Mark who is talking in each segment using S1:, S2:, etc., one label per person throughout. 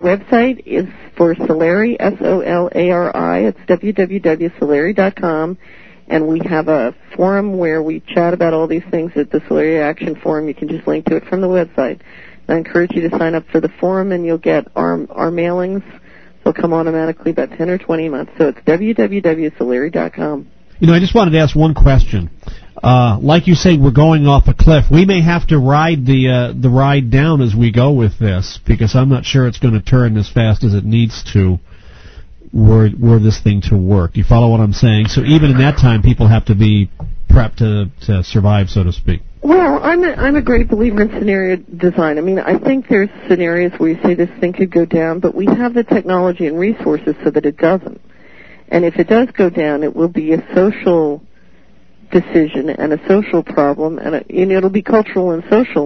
S1: website is for Solari, Solari. It's www.solari.com. And we have a forum where we chat about all these things at the Solari Action Forum. You can just link to it from the website. I encourage you to sign up for the forum, and you'll get our mailings. They'll come automatically about 10 or 20 months. So it's www.solari.com.
S2: I just wanted to ask one question. Like you say, we're going off a cliff. We may have to ride the ride down as we go with this, because I'm not sure it's going to turn as fast as it needs to were this thing to work. You follow what I'm saying? So even in that time, people have to be prepped to survive, so to speak.
S1: Well, I'm a great believer in scenario design. I mean, I think there's scenarios where you say this thing could go down, but we have the technology and resources so that it doesn't. And if it does go down, it will be a social decision and a social problem, and it'll be cultural and social.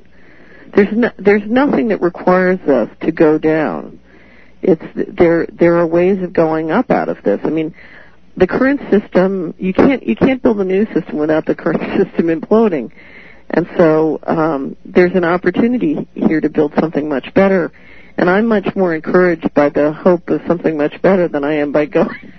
S1: There's nothing that requires us to go down. There are ways of going up out of this. I mean, the current system, you can't build a new system without the current system imploding. And so there's an opportunity here to build something much better. And I'm much more encouraged by the hope of something much better than I am by going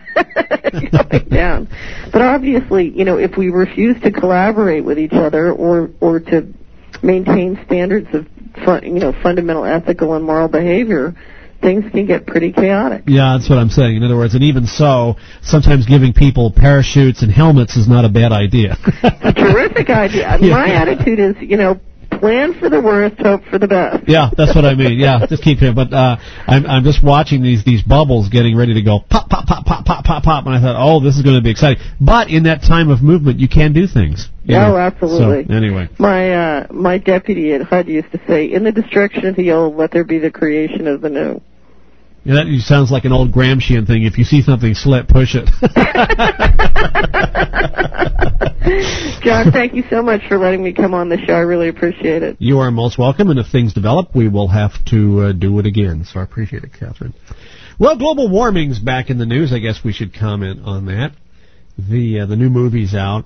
S1: down. But obviously, if we refuse to collaborate with each other or to maintain standards of fundamental ethical and moral behavior, things can get pretty chaotic.
S2: Yeah, that's what I'm saying. In other words, and even so, sometimes giving people parachutes and helmets is not a bad idea.
S1: It's a terrific idea. Yeah. My attitude is, plan for the worst, hope for the best.
S2: Yeah, that's what I mean. Yeah, just keep it. But I'm just watching these bubbles getting ready to go pop, pop, pop, pop, pop, pop, pop, and I thought, oh, this is going to be exciting. But in that time of movement, you can do things.
S1: Oh, absolutely.
S2: So, anyway.
S1: My deputy at HUD used to say, in the destruction of the old, let there be the creation of the new.
S2: Yeah, that sounds like an old Gramscian thing. If you see something slip, push it.
S1: John, thank you so much for letting me come on the show. I really appreciate it.
S2: You are most welcome, and if things develop, we will have to do it again. So I appreciate it, Catherine. Well, global warming's back in the news. I guess we should comment on that. The new movie's out.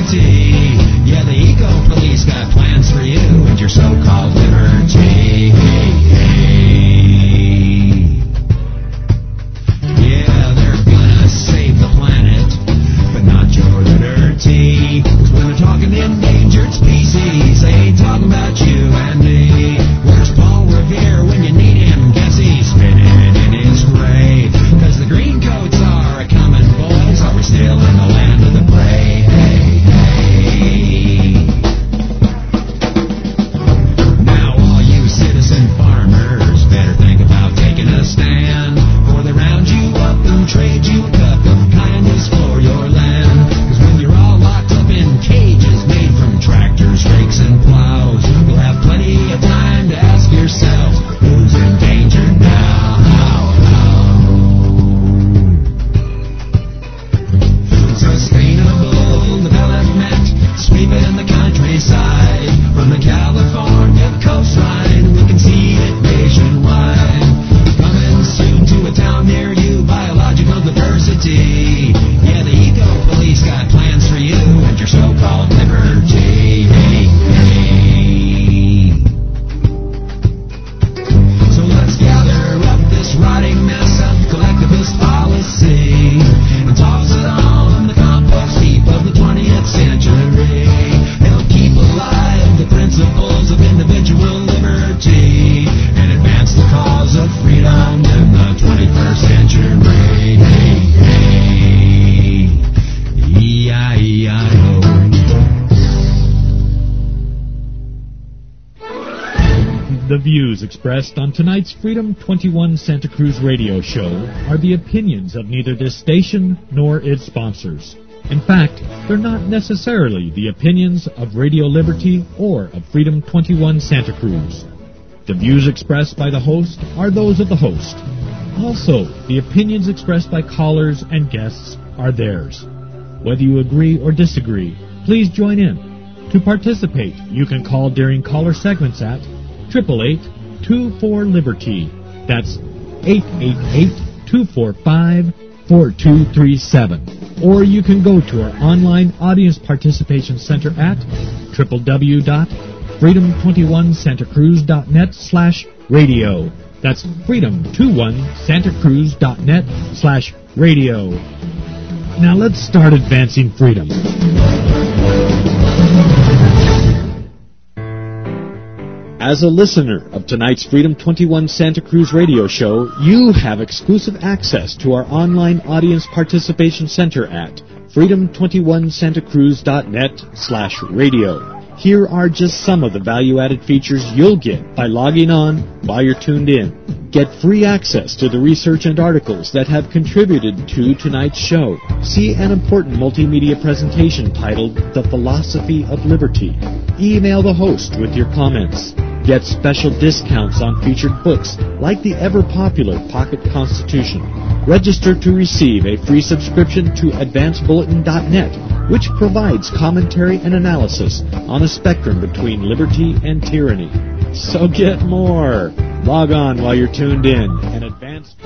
S3: liberty. Yeah, the eco-police got plans for you and your so-called liberty. Yeah, they're gonna save the planet, but not your liberty. 'Cause when they're talking endangered species, they ain't talking about you and me. Where's Paul Revere when you need him? Guess he's spinning in his grave. 'Cause the green coats are a-comin', boys. Are we still in the land of the brave? Hey, hey. Now all you citizen farmers better think about taking a stand, for they round you up and trade you a cup of kindness for your land. 'Cause when you're all locked up in cages made from tractors, rakes, and plows, you'll have plenty of time to ask yourself, who's in danger now? Food sustainable development sweeping the countryside, from the California coastline we can see it nationwide. Coming soon to a town near you, biological diversity. Yeah, the eco-police got plans for you and your so-called liberty. Hey, hey. So let's gather up this rotting mess of collectivist policy and toss it on the compost heap of the 20th century. Help keep alive the principles of individual liberty and advance the cause of freedom in the 21st century. Hey, hey, E-I-E-I-O.
S4: The views expressed on tonight's Freedom 21 Santa Cruz radio show are the opinions of neither this station nor its sponsors. In fact, they're not necessarily the opinions of Radio Liberty or of Freedom 21 Santa Cruz. The views expressed by the host are those of the host. Also, the opinions expressed by callers and guests are theirs. Whether you agree or disagree, please join in. To participate, you can call during caller segments at 888-24-LIBERTY. That's 888-245-4237. Or you can go to our online audience participation center at freedom21santacruz.net/radio. That's freedom21santacruz.net/radio. Now let's start advancing freedom. As a listener of tonight's Freedom 21 Santa Cruz radio show, you have exclusive access to our online audience participation center at freedom21santacruz.net/radio. Here are just some of the value-added features you'll get by logging on while you're tuned in. Get free access to the research and articles that have contributed to tonight's show. See an important multimedia presentation titled The Philosophy of Liberty. Email the host with your comments. Get special discounts on featured books like the ever-popular Pocket Constitution. Register to receive a free subscription to AdvanceBulletin.net, which provides commentary and analysis on a spectrum between liberty and tyranny. So get more. Log on while you're tuned in and advance.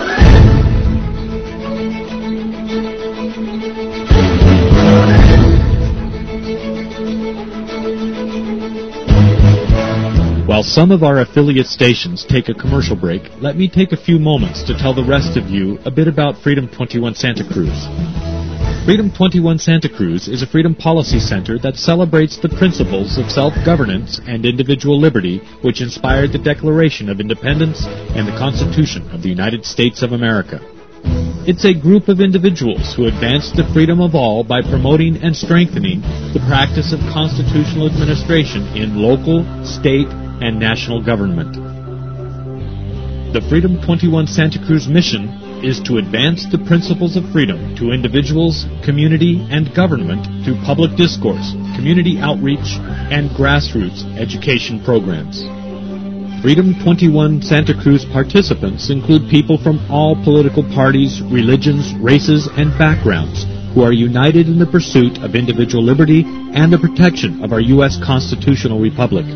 S4: While some of our affiliate stations take a commercial break, let me take a few moments to tell the rest of you a bit about Freedom 21 Santa Cruz. Freedom 21 Santa Cruz is a freedom policy center that celebrates the principles of self-governance and individual liberty which inspired the Declaration of Independence and the Constitution of the United States of America. It's a group of individuals who advance the freedom of all by promoting and strengthening the practice of constitutional administration in local, state, and national government. The Freedom 21 Santa Cruz mission is to advance the principles of freedom to individuals, community, and government through public discourse, community outreach, and grassroots education programs. Freedom 21 Santa Cruz participants include people from all political parties, religions, races, and backgrounds who are united in the pursuit of individual liberty and the protection of our U.S. constitutional republic.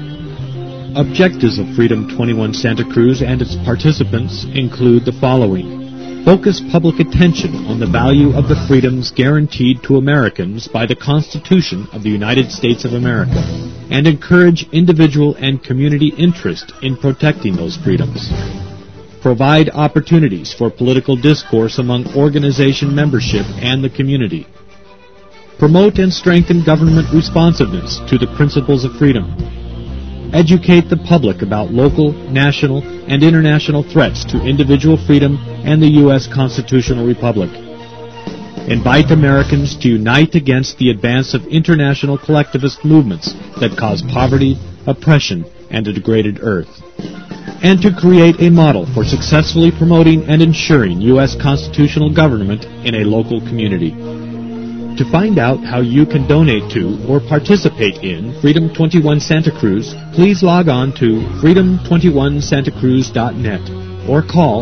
S4: Objectives of Freedom 21 Santa Cruz and its participants include the following: Focus public attention on the value of the freedoms guaranteed to Americans by the Constitution of the United States of America, and encourage individual and community interest in protecting those freedoms. Provide opportunities for political discourse among organization membership and the community. Promote and strengthen government responsiveness to the principles of freedom. Educate the public about local, national, and international threats to individual freedom and the U.S. constitutional republic. Invite Americans to unite against the advance of international collectivist movements that cause poverty, oppression, and a degraded earth. And to create a model for successfully promoting and ensuring U.S. constitutional government in a local community. To find out how you can donate to or participate in Freedom 21 Santa Cruz, please log on to freedom21santacruz.net or call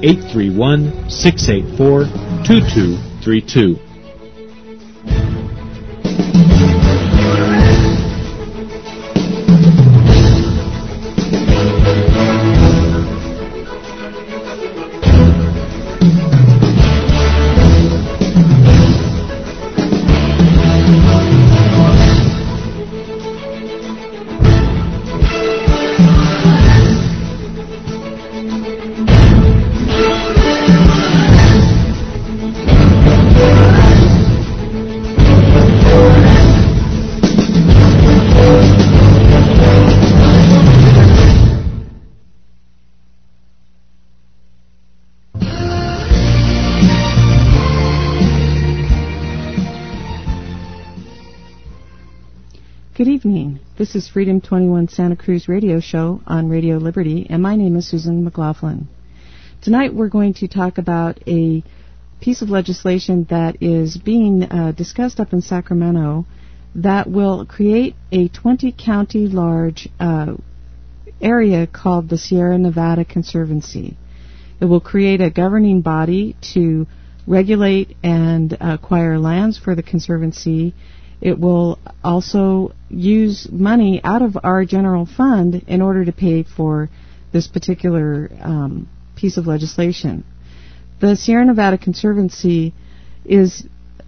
S4: 831-684-2232.
S5: Good evening. This is Freedom 21 Santa Cruz radio show on Radio Liberty, and my name is Susan McLaughlin. Tonight we're going to talk about a piece of legislation that is being discussed up in Sacramento that will create a 20-county large area called the Sierra Nevada Conservancy. It will create a governing body to regulate and acquire lands for the Conservancy. It will also use money out of our general fund in order to pay for this particular piece of legislation. The Sierra Nevada Conservancy is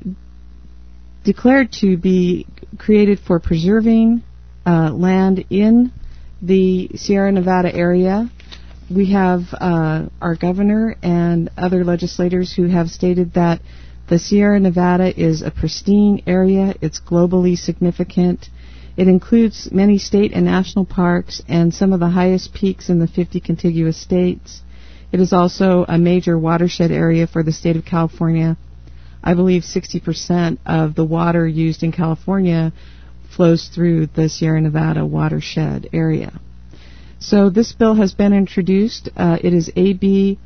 S5: declared to be created for preserving land in the Sierra Nevada area. We have our governor and other legislators who have stated that the Sierra Nevada is a pristine area. It's globally significant. It includes many state and national parks and some of the highest peaks in the 50 contiguous states. It is also a major watershed area for the state of California. I believe 60% of the water used in California flows through the Sierra Nevada watershed area. So this bill has been introduced. It is AB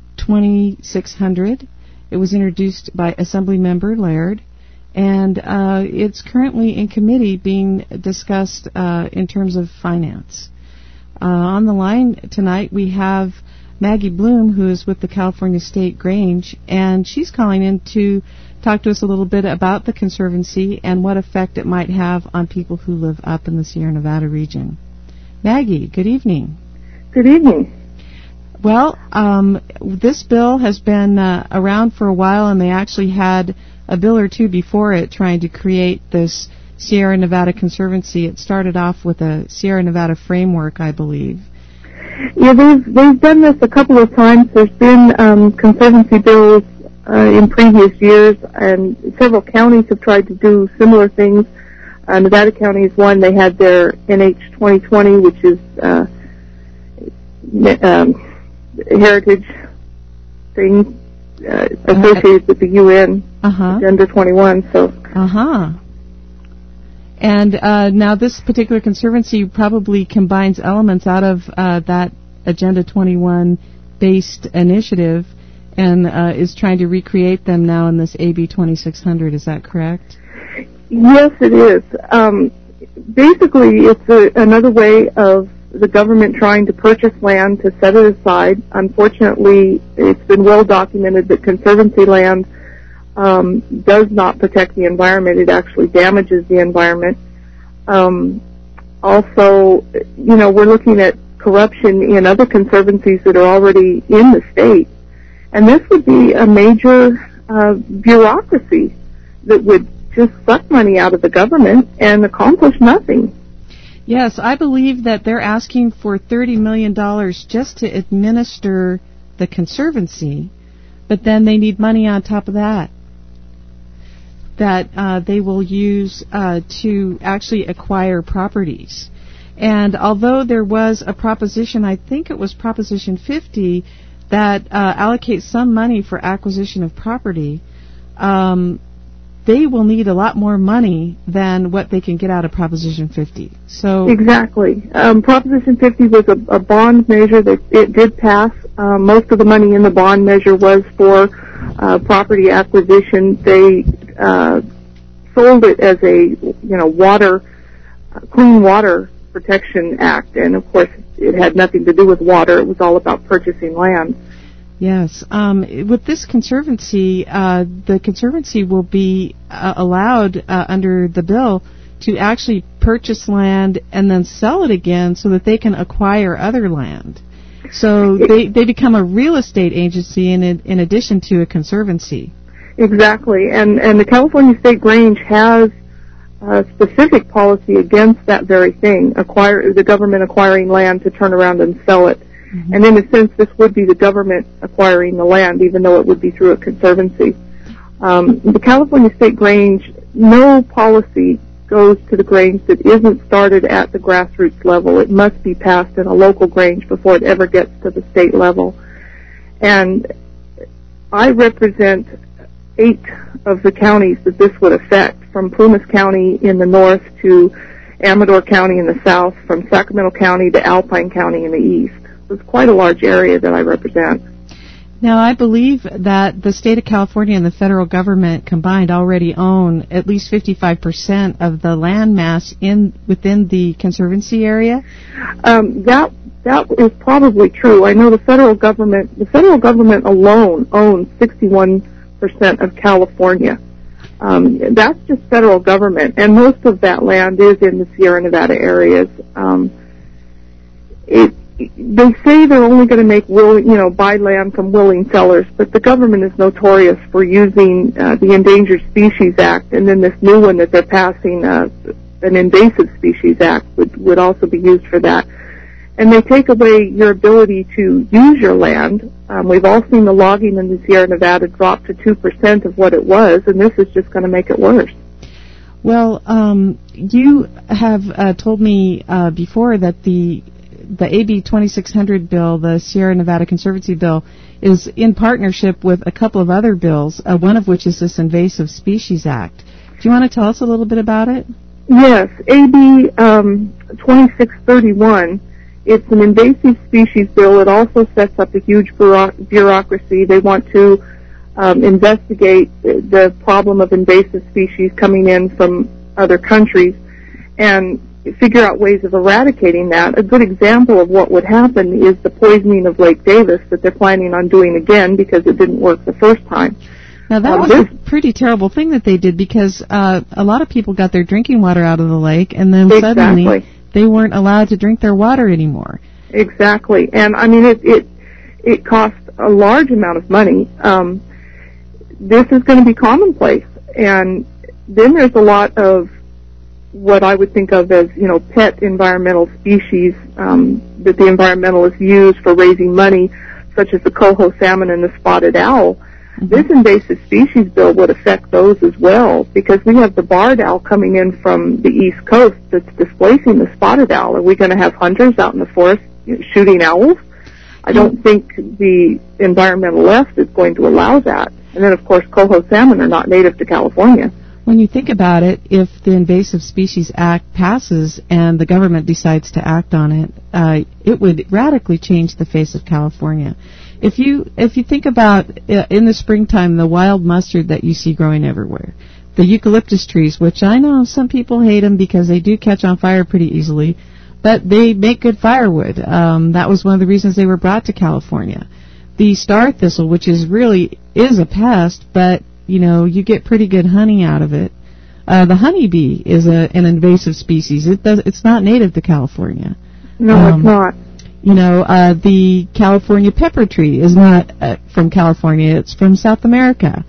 S5: 2600. It was introduced by Assemblymember Laird, and it's currently in committee being discussed in terms of finance. On the line tonight we have Maggie Bloom, who is with the California State Grange, and she's calling in to talk to us a little bit about the Conservancy and what effect it might have on people who live up in the Sierra Nevada region. Maggie, good evening.
S1: Good evening.
S5: Well, this bill has been around for a while, and they actually had a bill or two before it trying to create this Sierra Nevada Conservancy. It started off with a Sierra Nevada framework, I believe.
S1: Yeah, they've done this a couple of times. There's been conservancy bills in previous years, and several counties have tried to do similar things. Nevada County is one. They had their NH 2020, which is heritage thing associated with the UN Agenda 21. So.
S5: And now this particular conservancy probably combines elements out of that Agenda 21 based initiative and is trying to recreate them now in this AB 2600. Is that correct?
S1: Yes, it is. Basically, it's another way of the government trying to purchase land to set it aside. Unfortunately, it's been well documented that conservancy land does not protect the environment. It actually damages the environment. Also, we're looking at corruption in other conservancies that are already in the state.
S6: And this would be a major bureaucracy that would just suck money out of the government and accomplish nothing.
S5: Yes, I believe that they're asking for $30 million just to administer the Conservancy, but then they need money on top of that they will use to actually acquire properties. And although there was a proposition, I think it was Proposition 50, that allocates some money for acquisition of property, they will need a lot more money than what they can get out of Proposition 50. So
S6: exactly. Proposition 50 was a bond measure that it did pass. Most of the money in the bond measure was for property acquisition. They sold it as a clean water protection act, and of course it had nothing to do with water. It was all about purchasing land.
S5: Yes. With this Conservancy, the Conservancy will be allowed under the bill to actually purchase land and then sell it again so that they can acquire other land. So they become a real estate agency in addition to a Conservancy.
S6: Exactly. And the California State Grange has a specific policy against that very thing, the government acquiring land to turn around and sell it. Mm-hmm. And in a sense, this would be the government acquiring the land, even though it would be through a Conservancy. The California State Grange, no policy goes to the Grange that isn't started at the grassroots level. It must be passed in a local Grange before it ever gets to the state level. And I represent 8 of the counties that this would affect, from Plumas County in the north to Amador County in the south, from Sacramento County to Alpine County in the east. So it's quite a large area that I represent.
S5: Now, I believe that the state of California and the federal government combined already own at least 55% of the land mass within the Conservancy area.
S6: That is probably true. I know the federal government alone owns 61% of California. That's just federal government, and most of that land is in the Sierra Nevada areas. They say they're only going to make buy land from willing sellers, but the government is notorious for using the Endangered Species Act, and then this new one that they're passing, an Invasive Species Act, would also be used for that. And they take away your ability to use your land. We've all seen the logging in the Sierra Nevada drop to 2% of what it was, and this is just going to make it worse.
S5: Well, you have told me before that the AB 2600 bill, the Sierra Nevada Conservancy bill, is in partnership with a couple of other bills, one of which is this Invasive Species Act. Do you want to tell us a little bit about it?
S6: Yes, AB 2631. It's an invasive species bill. It also sets up a huge bureaucracy. They want to investigate the problem of invasive species coming in from other countries and figure out ways of eradicating that. A good example of what would happen is the poisoning of Lake Davis that they're planning on doing again because it didn't work the first time.
S5: Now, that was a pretty terrible thing that they did because a lot of people got their drinking water out of the lake, and then suddenly they weren't allowed to drink their water anymore.
S6: Exactly. And, I mean, it cost a large amount of money. This is going to be commonplace. And then there's a lot of what I would think of as, pet environmental species that the environmentalists use for raising money, such as the coho salmon and the spotted owl. Mm-hmm. This invasive species bill would affect those as well, because we have the barred owl coming in from the East Coast that's displacing the spotted owl. Are we going to have hunters out in the forest shooting owls? I don't think the environmental left is going to allow that. And then, of course, coho salmon are not native to California.
S5: When you think about it, if the Invasive Species Act passes and the government decides to act on it, it would radically change the face of California. If you think about in the springtime the wild mustard that you see growing everywhere, the eucalyptus trees, which I know some people hate them because they do catch on fire pretty easily, but they make good firewood. That was one of the reasons they were brought to California. The star thistle, which is a pest, but you get pretty good honey out of it. The honeybee is an invasive species. It's not native to California.
S6: No, it's not.
S5: The California pepper tree is not from California; it's from South America.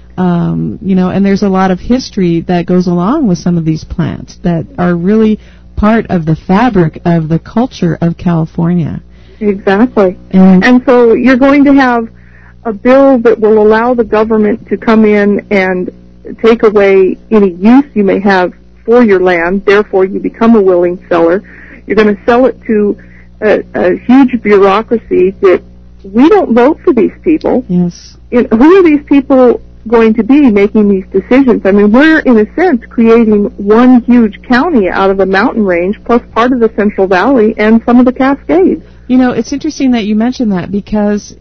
S5: And there's a lot of history that goes along with some of these plants that are really part of the fabric of the culture of California.
S6: Exactly. And so you're going to have a bill that will allow the government to come in and take away any use you may have for your land. Therefore, you become a willing seller. You're going to sell it to a huge bureaucracy that we don't vote for these people.
S5: Yes.
S6: Who are these people going to be making these decisions? I mean, we're, in a sense, creating one huge county out of a mountain range, plus part of the Central Valley and some of the Cascades.
S5: It's interesting that you mention that, because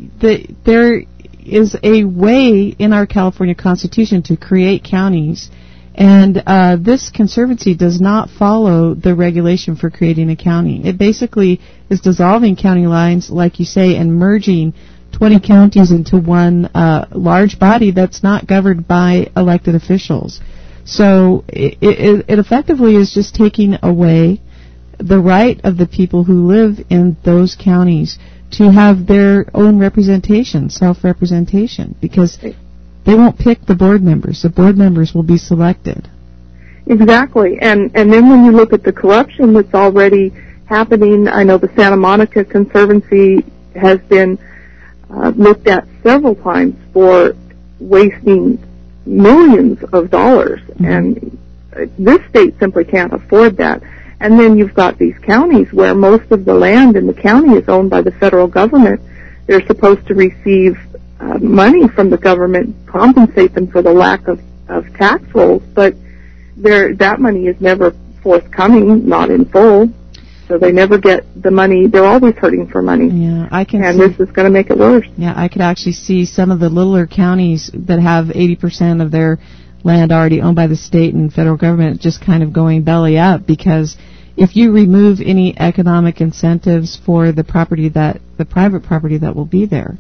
S5: there is a way in our California Constitution to create counties, and this conservancy does not follow the regulation for creating a county. It basically is dissolving county lines, like you say, and merging 20 counties into one large body that's not governed by elected officials. So it effectively is just taking away the right of the people who live in those counties to have their own representation, self-representation, because they won't pick the board members. The board members will be selected.
S6: Exactly. And then when you look at the corruption that's already happening, I know the Santa Monica Conservancy has been looked at several times for wasting millions of dollars, and this state simply can't afford that. And then you've got these counties where most of the land in the county is owned by the federal government. They're supposed to receive money from the government, compensate them for the lack of tax rolls, but that money is never forthcoming, not in full. So they never get the money. They're always hurting for money.
S5: Yeah, I can.
S6: And this is going to make it worse.
S5: Yeah, I could actually see some of the littler counties that have 80% of their land already owned by the state and federal government just kind of going belly up, because if you remove any economic incentives for the private property that will be there,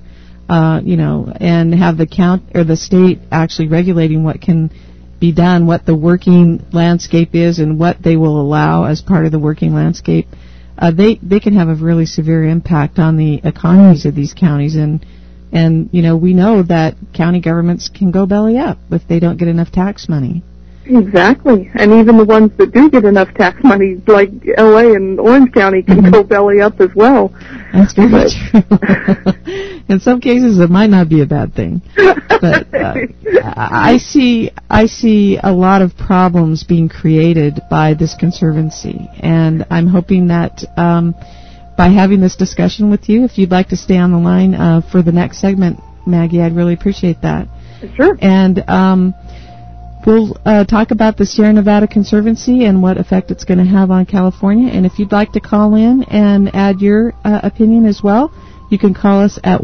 S5: and have the state actually regulating what can be done, what the working landscape is, and what they will allow as part of the working landscape, they can have a really severe impact on the economies of these counties. And we know that county governments can go belly up if they don't get enough tax money.
S6: Exactly. And even the ones that do get enough tax money, like L.A. and Orange County, can go belly up as well.
S5: That's very true. In some cases, it might not be a bad thing. But I see a lot of problems being created by this conservancy. And I'm hoping that by having this discussion with you, if you'd like to stay on the line for the next segment, Maggie, I'd really appreciate that.
S6: Sure.
S5: And we'll talk about the Sierra Nevada Conservancy and what effect it's going to have on California. And if you'd like to call in and add your opinion as well, you can call us at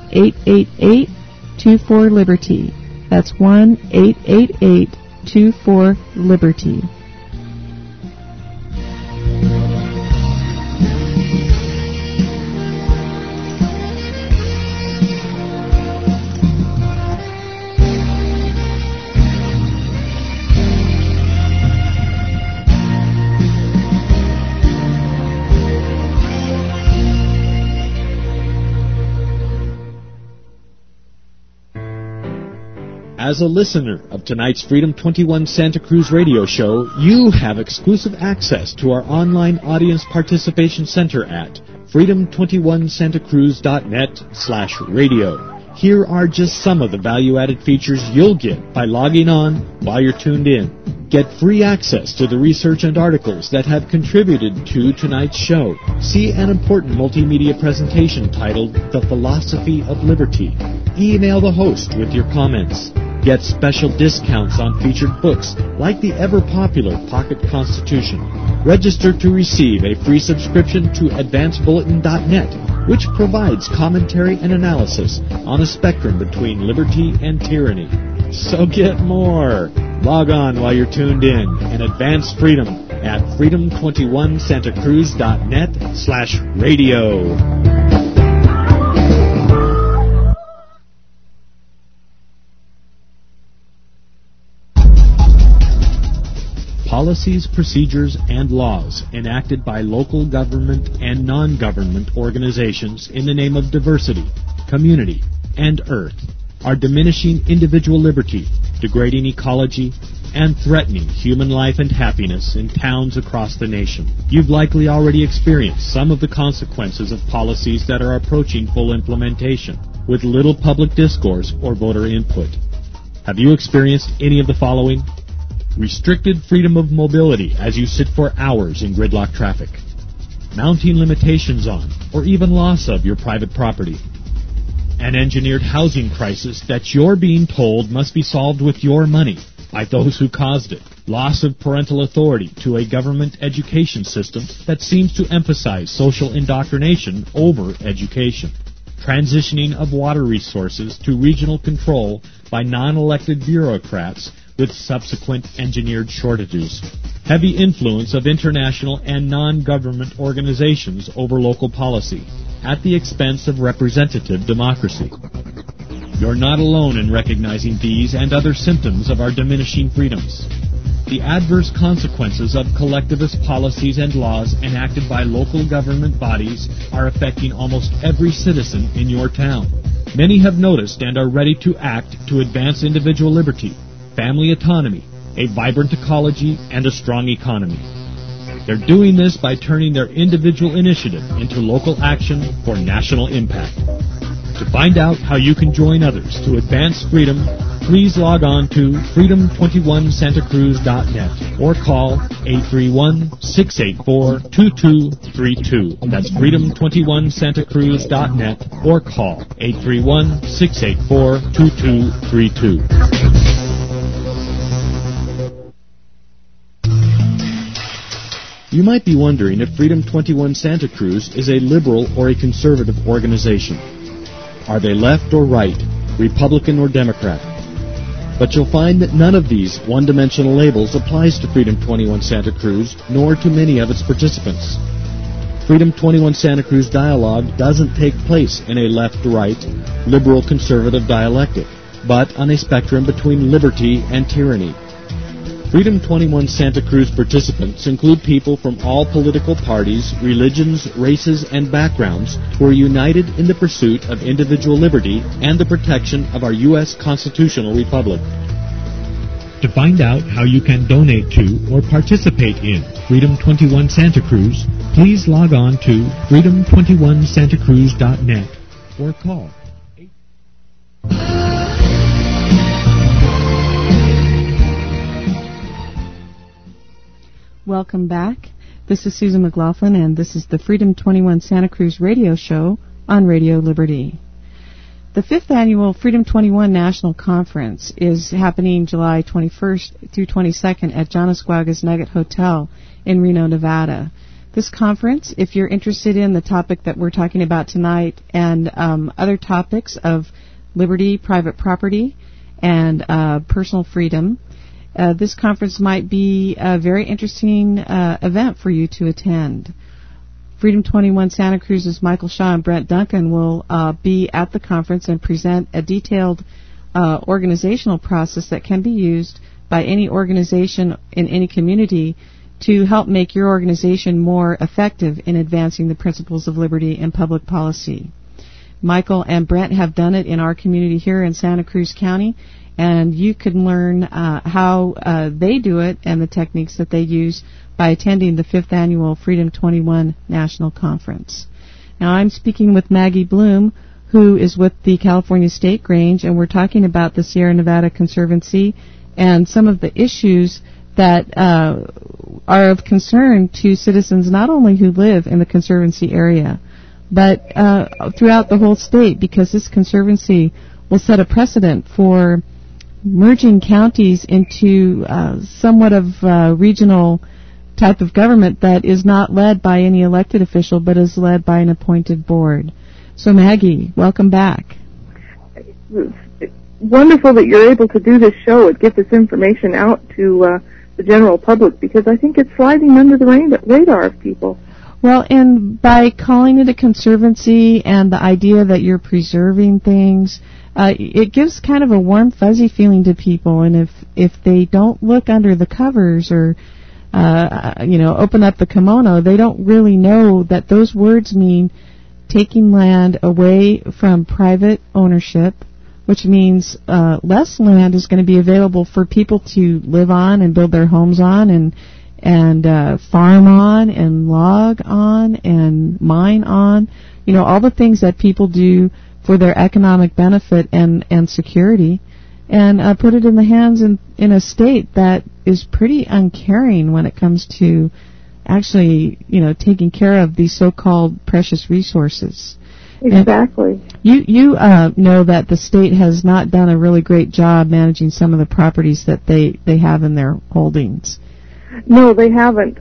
S5: 1-888-24-LIBERTY. That's 1-888-24-LIBERTY.
S4: As a listener of tonight's Freedom 21 Santa Cruz radio show, you have exclusive access to our online audience participation center at freedom21santacruz.net/radio. Here are just some of the value-added features you'll get by logging on while you're tuned in. Get free access to the research and articles that have contributed to tonight's show. See an important multimedia presentation titled The Philosophy of Liberty. Email the host with your comments. Get special discounts on featured books like the ever-popular Pocket Constitution. Register to receive a free subscription to AdvanceBulletin.net, which provides commentary and analysis on a spectrum between liberty and tyranny. So get more. Log on while you're tuned in and advance freedom at freedom21santacruz.net/radio. policies, procedures, and laws enacted by local government and non-government organizations in the name of diversity, community, and Earth are diminishing individual liberty, degrading ecology, and threatening human life and happiness in towns across the nation. You've likely already experienced some of the consequences of policies that are approaching full implementation, with little public discourse or voter input. Have you experienced any of the following? Restricted freedom of mobility as you sit for hours in gridlock traffic. Mounting limitations on, or even loss of, your private property. An engineered housing crisis that you're being told must be solved with your money by those who caused it. Loss of parental authority to a government education system that seems to emphasize social indoctrination over education. Transitioning of water resources to regional control by non-elected bureaucrats with subsequent engineered shortages. Heavy influence of international and non-government organizations over local policy at the expense of representative democracy. You're not alone in recognizing these and other symptoms of our diminishing freedoms. The adverse consequences of collectivist policies and laws enacted by local government bodies are affecting almost every citizen in your town. Many have noticed and are ready to act to advance individual liberty, family autonomy, a vibrant ecology, and a strong economy. They're doing this by turning their individual initiative into local action for national impact. To find out how you can join others to advance freedom, please log on to freedom21santacruz.net or call 831-684-2232. That's freedom21santacruz.net or call 831-684-2232. You might be wondering if Freedom 21 Santa Cruz is a liberal or a conservative organization. Are they left or right, Republican or Democrat? But you'll find that none of these one-dimensional labels applies to Freedom 21 Santa Cruz, nor to many of its participants. Freedom 21 Santa Cruz dialogue doesn't take place in a left-right, liberal-conservative dialectic, but on a spectrum between liberty and tyranny. Freedom 21 Santa Cruz participants include people from all political parties, religions, races, and backgrounds who are united in the pursuit of individual liberty and the protection of our U.S. constitutional republic. To find out how you can donate to or participate in Freedom 21 Santa Cruz, please log on to freedom21santacruz.net or call.
S5: Welcome back. This is Susan McLaughlin, and this is the Freedom 21 Santa Cruz radio show on Radio Liberty. The 5th Annual Freedom 21 National Conference is happening July 21st through 22nd at Jonasquaga's Nugget Hotel in Reno, Nevada. This conference, if you're interested in the topic that we're talking about tonight and other topics of liberty, private property, and personal freedom, this conference might be a very interesting event for you to attend. Freedom 21 Santa Cruz's Michael Shaw and Brent Duncan will be at the conference and present a detailed organizational process that can be used by any organization in any community to help make your organization more effective in advancing the principles of liberty and public policy. Michael and Brent have done it in our community here in Santa Cruz County, and you can learn how they do it and the techniques that they use by attending the 5th Annual Freedom 21 National Conference. Now, I'm speaking with Maggie Bloom, who is with the California State Grange, and we're talking about the Sierra Nevada Conservancy and some of the issues that are of concern to citizens not only who live in the Conservancy area, but throughout the whole state, because this Conservancy will set a precedent for merging counties into somewhat of regional type of government that is not led by any elected official but is led by an appointed board. So Maggie, welcome back.
S6: It's wonderful that you're able to do this show and get this information out to the general public, because I think it's sliding under the radar of people.
S5: Well, and by calling it a conservancy and the idea that you're preserving things, it gives kind of a warm, fuzzy feeling to people. And if they don't look under the covers or open up the kimono, they don't really know that those words mean taking land away from private ownership, which means less land is going to be available for people to live on and build their homes on and farm on and log on and mine on. All the things that people do for their economic benefit and security, and put it in the hands in a state that is pretty uncaring when it comes to actually, taking care of these so-called precious resources.
S6: Exactly.
S5: And you know that the state has not done a really great job managing some of the properties that they have in their holdings.
S6: No, they haven't.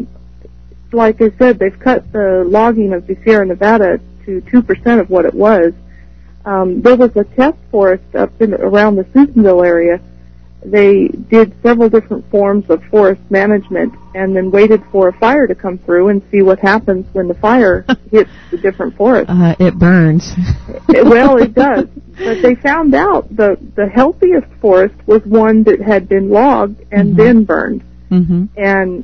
S6: Like I said, they've cut the logging of the Sierra Nevada to 2% of what it was. There was a test forest up around the Susanville area. They did several different forms of forest management and then waited for a fire to come through and see what happens when the fire hits the different forests.
S5: It burns.
S6: Well, it does. But they found out the healthiest forest was one that had been logged and then burned. Mm-hmm. And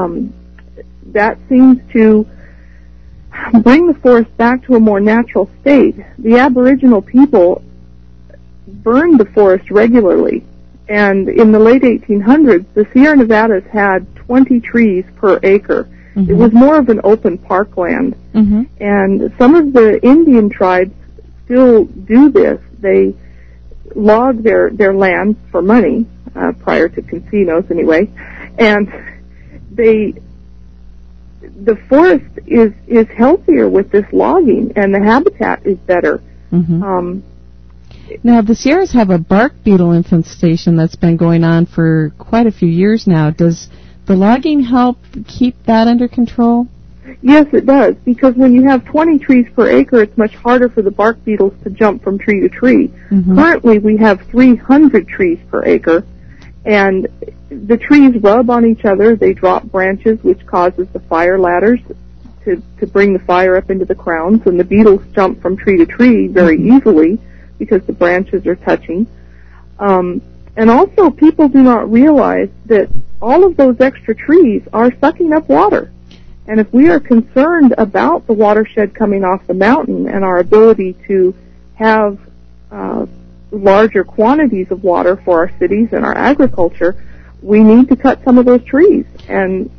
S6: that seems to bring the forest back to a more natural state. The Aboriginal people burned the forest regularly. And in the late 1800s, the Sierra Nevadas had 20 trees per acre. Mm-hmm. It was more of an open parkland. Mm-hmm. And some of the Indian tribes still do this. They log their land for money, prior to casinos anyway. And the forest is healthier with this logging, and the habitat is better. Mm-hmm.
S5: Now, the Sierras have a bark beetle infestation that's been going on for quite a few years now. Does the logging help keep that under control?
S6: Yes, it does, because when you have 20 trees per acre, it's much harder for the bark beetles to jump from tree to tree. Mm-hmm. Currently, we have 300 trees per acre, and the trees rub on each other. They drop branches, which causes the fire ladders to bring the fire up into the crowns, and the beetles jump from tree to tree very easily because the branches are touching. And also, people do not realize that all of those extra trees are sucking up water. And if we are concerned about the watershed coming off the mountain and our ability to have larger quantities of water for our cities and our agriculture, we need to cut some of those trees. And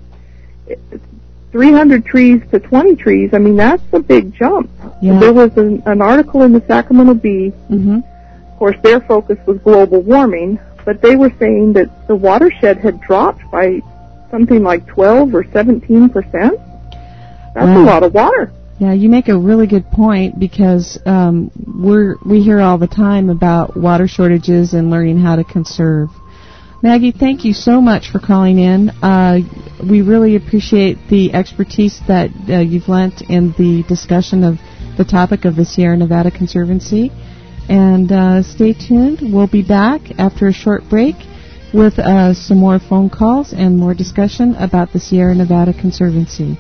S6: 300 trees to 20 trees, I mean, that's a big jump. Yeah. There was an article in the Sacramento Bee. Mm-hmm. Of course, their focus was global warming, but they were saying that the watershed had dropped by something like 12 or 17%. That's a lot of water.
S5: Yeah, you make a really good point, because we hear all the time about water shortages and learning how to conserve. Maggie, thank you so much for calling in. We really appreciate the expertise that you've lent in the discussion of the topic of the Sierra Nevada Conservancy. And stay tuned. We'll be back after a short break with some more phone calls and more discussion about the Sierra Nevada Conservancy.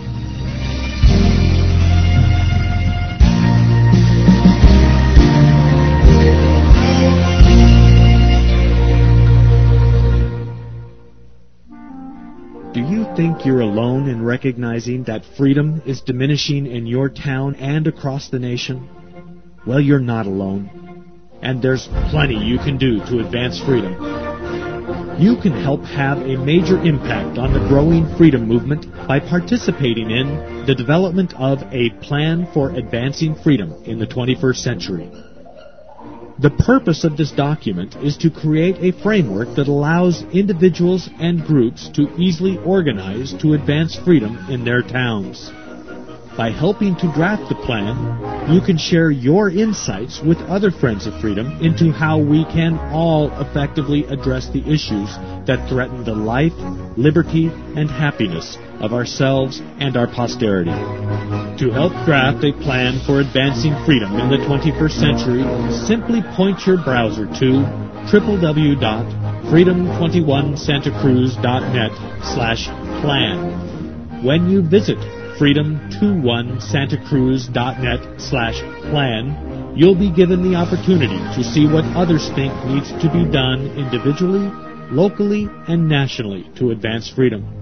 S4: Do you think you're alone in recognizing that freedom is diminishing in your town and across the nation? Well, you're not alone. And there's plenty you can do to advance freedom. You can help have a major impact on the growing freedom movement by participating in the development of a plan for advancing freedom in the 21st century. The purpose of this document is to create a framework that allows individuals and groups to easily organize to advance freedom in their towns. By helping to draft the plan, you can share your insights with other Friends of Freedom into how we can all effectively address the issues that threaten the life, liberty, and happiness of ourselves and our posterity. To help draft a plan for advancing freedom in the 21st century, simply point your browser to www.freedom21santacruz.net/plan. When you visit freedom21santacruz.net/plan, you'll be given the opportunity to see what others think needs to be done individually, locally, and nationally to advance freedom.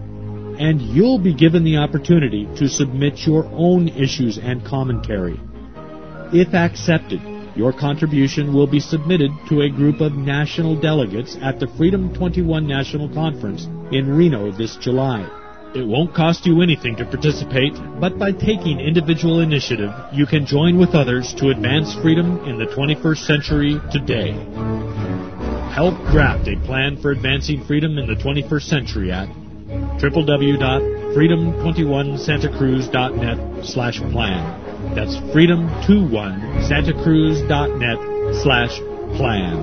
S4: and you'll be given the opportunity to submit your own issues and commentary. If accepted, your contribution will be submitted to a group of national delegates at the Freedom 21 National Conference in Reno this July. It won't cost you anything to participate, but by taking individual initiative, you can join with others to advance freedom in the 21st century today. Help draft a plan for advancing freedom in the 21st century at www.freedom21santacruz.net/plan. That's freedom21santacruz.net/plan.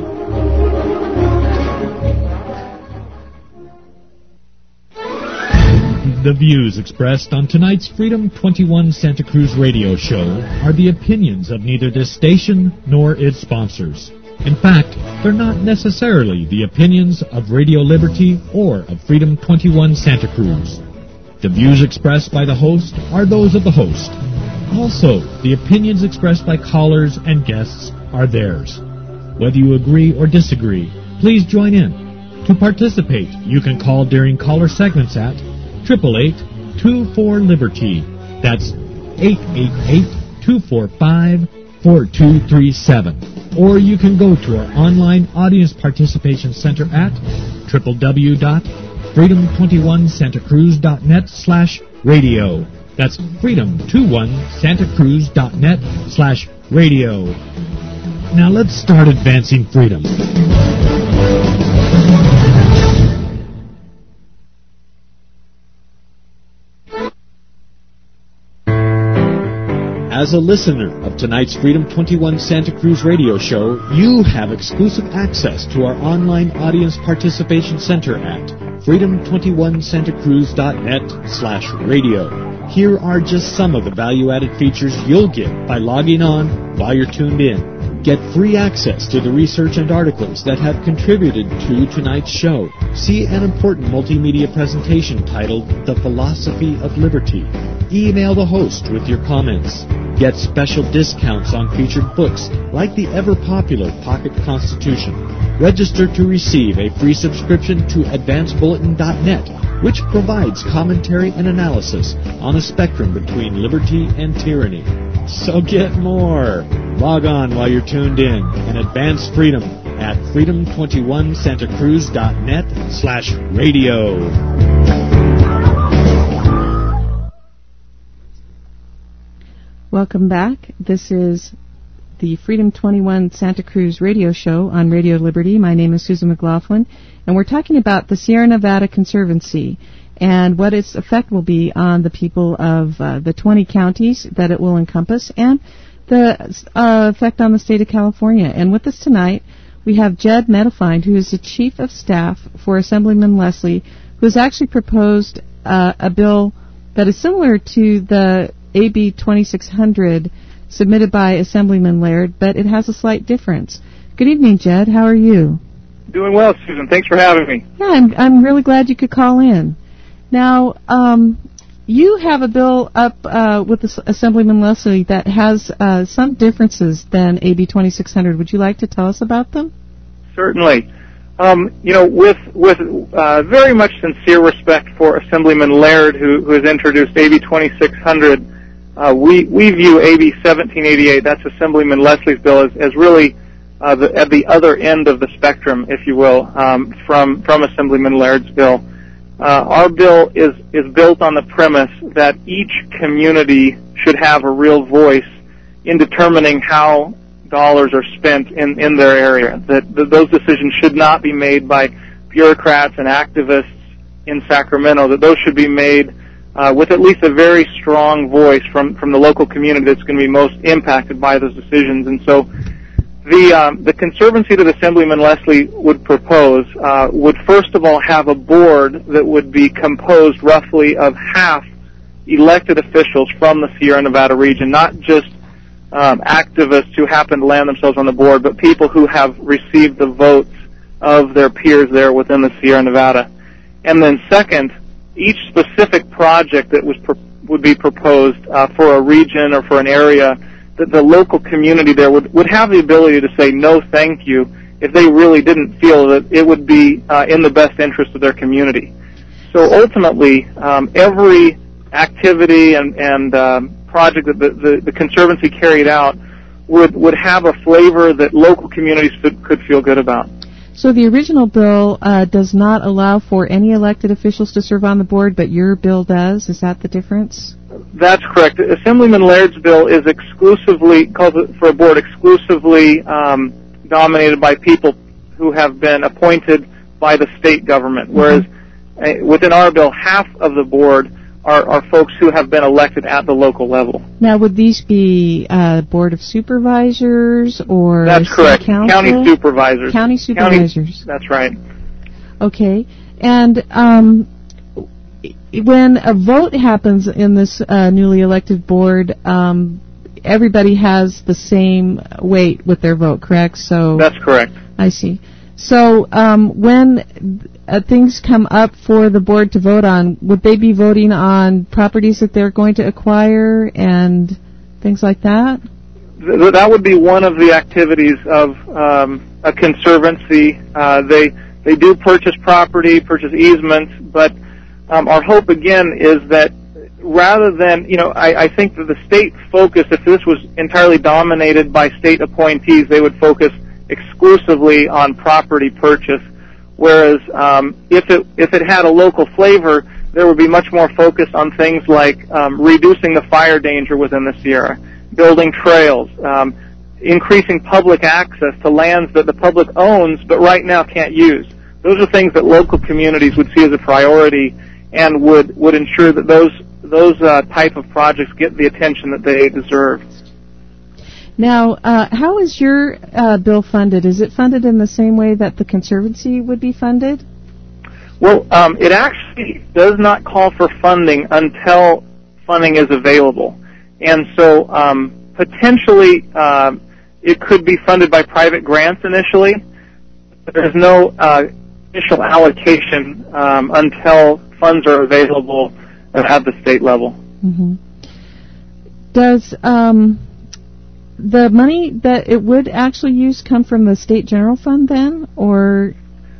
S4: The views expressed on tonight's Freedom 21 Santa Cruz radio show are the opinions of neither this station nor its sponsors. In fact, they're not necessarily the opinions of Radio Liberty or of Freedom 21 Santa Cruz. The views expressed by the host are those of the host. Also, the opinions expressed by callers and guests are theirs. Whether you agree or disagree, please join in. To participate, you can call during caller segments at 888-24-LIBERTY. That's 888-245-4237. Or you can go to our online audience participation center at www.freedom21santacruz.net/radio. That's freedom21santacruz.net/radio. Now let's start advancing freedom. As a listener of tonight's Freedom 21 Santa Cruz radio show, you have exclusive access to our online audience participation center at freedom21santacruz.net/radio. Here are just some of the value-added features you'll get by logging on while you're tuned in. Get free access to the research and articles that have contributed to tonight's show. See an important multimedia presentation titled The Philosophy of Liberty. Email the host with your comments. Get special discounts on featured books like the ever-popular Pocket Constitution. Register to receive a free subscription to AdvanceBulletin.net, which provides commentary and analysis on a spectrum between liberty and tyranny. So get more. Log on while you're tuned in and advance freedom at freedom21santacruz.net/radio.
S5: Welcome back. This is the Freedom 21 Santa Cruz radio show on Radio Liberty. My name is Susan McLaughlin, and we're talking about the Sierra Nevada Conservancy and what its effect will be on the people of the 20 counties that it will encompass and the effect on the state of California. And with us tonight, we have Jed Mettelfein, who is the Chief of Staff for Assemblyman Leslie, who has actually proposed a bill that is similar to the AB 2600 submitted by Assemblyman Laird, but it has a slight difference. Good evening, Jed. How are you?
S7: Doing well, Susan. Thanks for having me.
S5: Yeah, I'm really glad you could call in. Now, you have a bill up with Assemblyman Leslie that has some differences than AB 2600. Would you like to tell us about them?
S7: Certainly. With very much sincere respect for Assemblyman Laird, who has introduced AB 2600, we view AB 1788, that's Assemblyman Leslie's bill, as really at the other end of the spectrum, if you will, from Assemblyman Laird's bill. Our bill is built on the premise that each community should have a real voice in determining how dollars are spent in their area, that those decisions should not be made by bureaucrats and activists in Sacramento, that those should be made with at least a very strong voice from the local community that's going to be most impacted by those decisions. And so the Conservancy that Assemblyman Leslie would propose would first of all have a board that would be composed roughly of half elected officials from the Sierra Nevada region, not just activists who happen to land themselves on the board, but people who have received the votes of their peers there within the Sierra Nevada. And then second, each specific project that would be proposed for a region or for an area, that the local community there would have the ability to say no thank you if they really didn't feel that it would be in the best interest of their community. So ultimately, every activity and project that the Conservancy carried out would have a flavor that local communities could feel good about.
S5: So the original bill does not allow for any elected officials to serve on the board, but your bill does? Is that the difference?
S7: That's correct. Assemblyman Laird's bill is exclusively, calls it for a board exclusively dominated by people who have been appointed by the state government, whereas within our bill, half of the board are folks who have been elected at the local level.
S5: Now, would these be Board of Supervisors or
S7: That's correct.
S5: Council?
S7: County supervisors.
S5: County supervisors.
S7: That's right.
S5: Okay. And when a vote happens in this newly elected board, everybody has the same weight with their vote, correct? So
S7: That's correct.
S5: I see. So when things come up for the board to vote on, would they be voting on properties that they're going to acquire and things like that?
S7: That would be one of the activities of a conservancy. They do purchase property, purchase easements, but our hope again is that rather than, I think that the state focus, if this was entirely dominated by state appointees, they would focus exclusively on property purchase, whereas if it had a local flavor, there would be much more focus on things like reducing the fire danger within the Sierra, building trails, increasing public access to lands that the public owns but right now can't use. Those are things that local communities would see as a priority and would ensure that those type of projects get the attention that they deserve.
S5: Now, how is your bill funded? Is it funded in the same way that the Conservancy would be funded?
S7: Well, it actually does not call for funding until funding is available. And so potentially it could be funded by private grants initially, but there's no initial allocation until funds are available at the state level.
S5: Mm-hmm. Does the money that it would actually use come from the state general fund then, or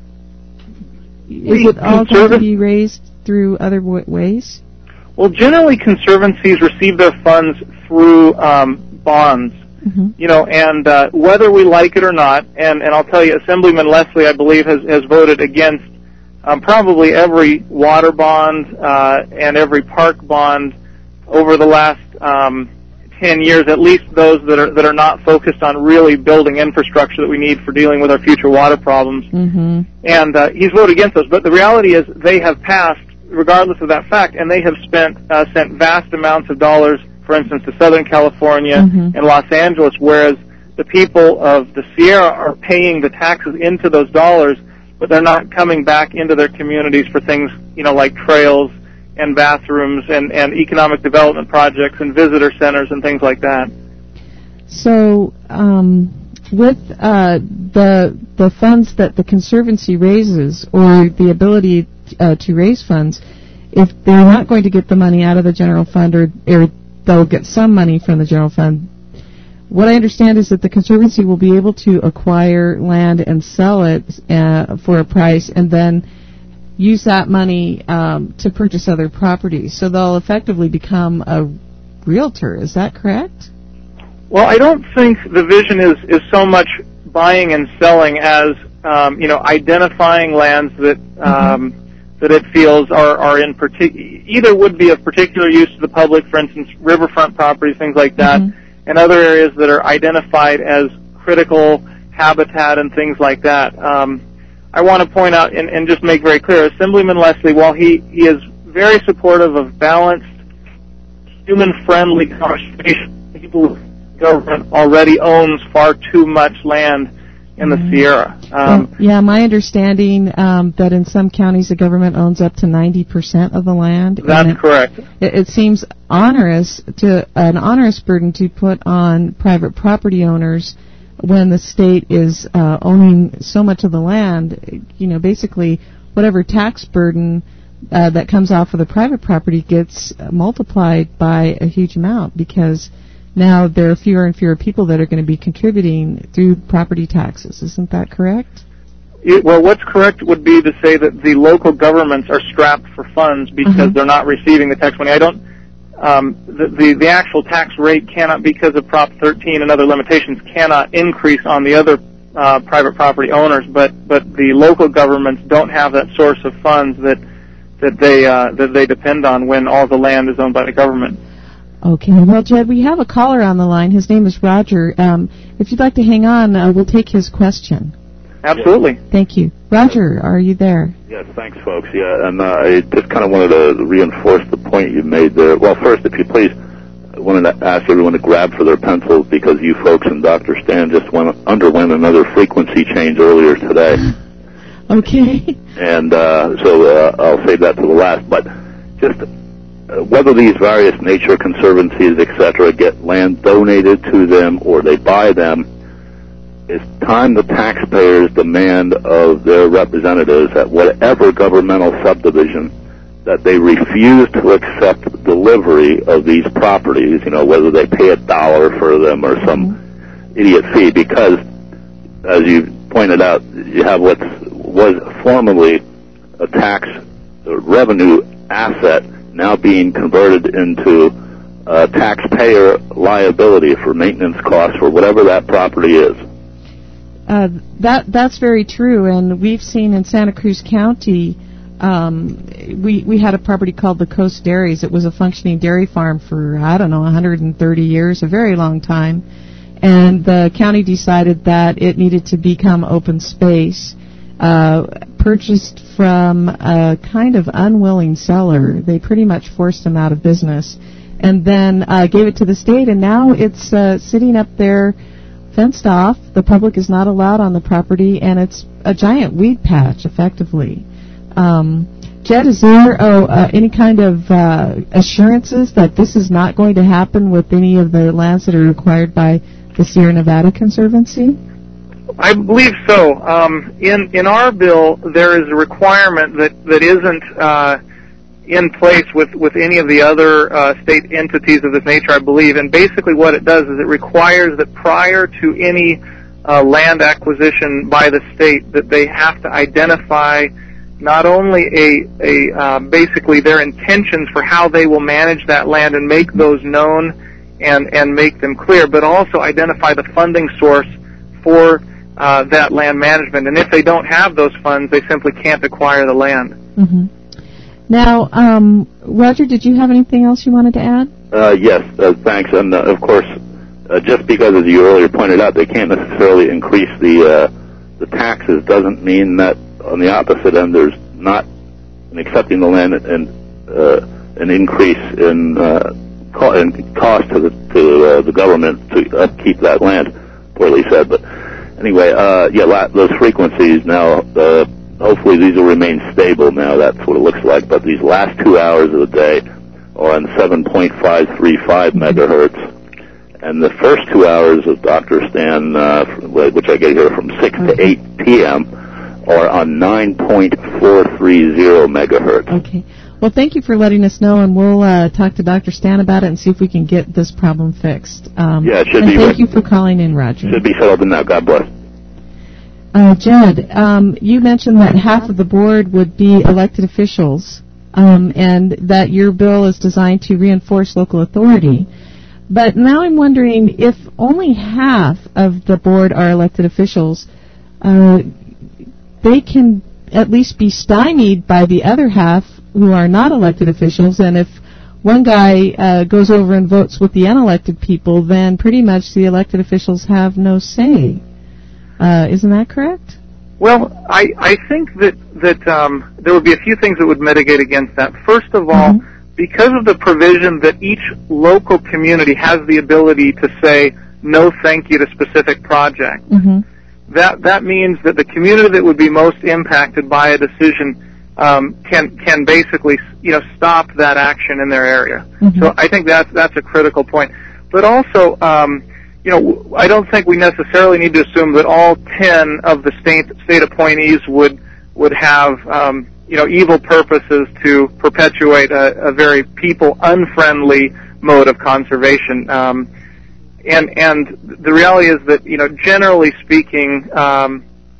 S5: is it all going to be raised through other ways?
S7: Well, generally conservancies receive their funds through bonds, and whether we like it or not, and I'll tell you, Assemblyman Leslie, I believe, has voted against probably every water bond and every park bond over the last 10 years, at least those that are not focused on really building infrastructure that we need for dealing with our future water problems.
S5: Mm-hmm.
S7: And he's voted against those. But the reality is they have passed, regardless of that fact, and they have sent vast amounts of dollars, for instance, to Southern California and Los Angeles, whereas the people of the Sierra are paying the taxes into those dollars, but they're not coming back into their communities for things, like trails and bathrooms and economic development projects and visitor centers and things like that.
S5: So with the funds that the Conservancy raises, or the ability to raise funds, if they're not going to get the money out of the general fund, or they'll get some money from the general fund, what I understand is that the Conservancy will be able to acquire land and sell it for a price, and then use that money to purchase other properties. So they'll effectively become a realtor. Is that correct?
S7: Well, I don't think the vision is so much buying and selling as identifying lands that that it feels are in either would be of particular use to the public, for instance, riverfront properties, things like that, and other areas that are identified as critical habitat and things like that. I want to point out and just make very clear, Assemblyman Leslie, while he is very supportive of balanced, human-friendly conservation, people government already owns far too much land in the Sierra.
S5: My understanding that in some counties the government owns up to 90% of the land.
S7: That's correct.
S5: It seems an onerous burden to put on private property owners when the state is owning so much of the land. Basically whatever tax burden that comes off of the private property gets multiplied by a huge amount, because now there are fewer and fewer people that are going to be contributing through property taxes. Isn't that correct?
S7: Well, what's correct would be to say that the local governments are strapped for funds because they're not receiving the tax money. I don't. The actual tax rate cannot, because of Prop 13 and other limitations, cannot increase on the other private property owners. But the local governments don't have that source of funds that they depend on when all the land is owned by the government.
S5: Okay. Well, Jed, we have a caller on the line. His name is Roger. If you'd like to hang on, we'll take his question.
S7: Absolutely.
S5: Thank you. Roger, are you there?
S8: Yes, thanks, folks. Yeah, and I just kind of wanted to reinforce the point you made there. Well, first, if you please, I wanted to ask everyone to grab for their pencils because you folks and Dr. Stan just underwent another frequency change earlier today.
S5: Okay.
S8: And so I'll save that to the last. But just whether these various nature conservancies, etc., get land donated to them or they buy them, it's time the taxpayers demand of their representatives at whatever governmental subdivision that they refuse to accept delivery of these properties, whether they pay $1 for them or some idiot fee, because, as you pointed out, you have what was formerly a tax revenue asset now being converted into taxpayer liability for maintenance costs for whatever that property is.
S5: That's very true, and we've seen in Santa Cruz County, we had a property called the Coast Dairies. It was a functioning dairy farm for, 130 years, a very long time, and the county decided that it needed to become open space, purchased from a kind of unwilling seller. They pretty much forced him out of business, and then gave it to the state, and now it's sitting up there fenced off. The public is not allowed on the property, and it's a giant weed patch, effectively. Jed, is there any kind of assurances that this is not going to happen with any of the lands that are acquired by the Sierra Nevada Conservancy?
S7: I believe so. In our bill, there is a requirement that isn't in place with any of the other state entities of this nature, I believe. And basically what it does is it requires that prior to any land acquisition by the state, that they have to identify not only basically their intentions for how they will manage that land and make those known and make them clear, but also identify the funding source for that land management. And if they don't have those funds, they simply can't acquire the land.
S5: Mm-hmm. Now, Roger, did you have anything else you wanted to add?
S8: Yes, thanks. And, of course, just because, as you earlier pointed out, they can't necessarily increase the taxes doesn't mean that, on the opposite end, there's not, in accepting the land, an increase in cost to the government to upkeep that land, poorly said. But anyway, those frequencies now, hopefully these will remain stable now. That's what it looks like. But these last 2 hours of the day are on 7.535 megahertz. And the first 2 hours of Dr. Stan, which I get here from 6 to 8 p.m., are on 9.430 megahertz.
S5: Okay. Well, thank you for letting us know, and we'll talk to Dr. Stan about it and see if we can get this problem fixed.
S8: It should be.
S5: Thank you for calling in, Roger.
S8: Should be settled now. God bless.
S5: Jed, you mentioned that half of the board would be elected officials, and that your bill is designed to reinforce local authority. But now I'm wondering, if only half of the board are elected officials, they can at least be stymied by the other half who are not elected officials, and if one guy goes over and votes with the unelected people, then pretty much the elected officials have no say. Isn't that correct?
S7: Well, I think that there would be a few things that would mitigate against that. First of all, because of the provision that each local community has the ability to say no thank you to specific projects, that means that the community that would be most impacted by a decision can basically stop that action in their area. So I think that's a critical point. But also, I don't think we necessarily need to assume that all 10 of the state appointees would have evil purposes to perpetuate a very people-unfriendly mode of conservation. And the reality is that, generally speaking,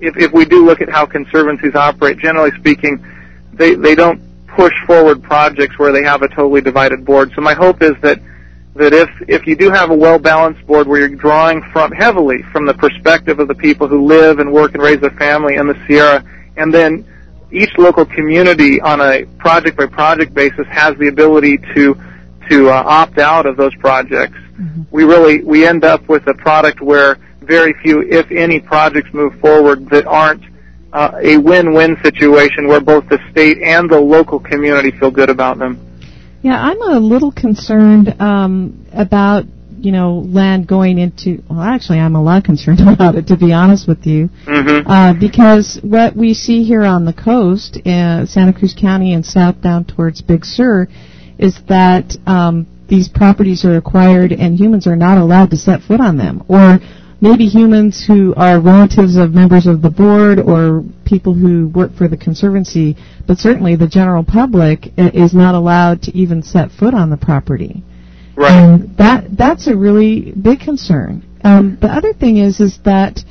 S7: if we do look at how conservancies operate, generally speaking, they don't push forward projects where they have a totally divided board. So my hope is that if you do have a well-balanced board where you're drawing heavily from the perspective of the people who live and work and raise their family in the Sierra, and then each local community on a project-by-project basis has the ability to opt out of those projects, we end up with a product where very few, if any, projects move forward that aren't a win-win situation where both the state and the local community feel good about them.
S5: Yeah, I'm a little concerned about, land going into, well, actually, I'm a lot concerned about it, to be honest with you, because what we see here on the coast, Santa Cruz County and south down towards Big Sur, is that these properties are acquired and humans are not allowed to set foot on them, or maybe humans who are relatives of members of the board or people who work for the Conservancy, but certainly the general public is not allowed to even set foot on the property.
S7: Right.
S5: And that's a really big concern. The other thing is that,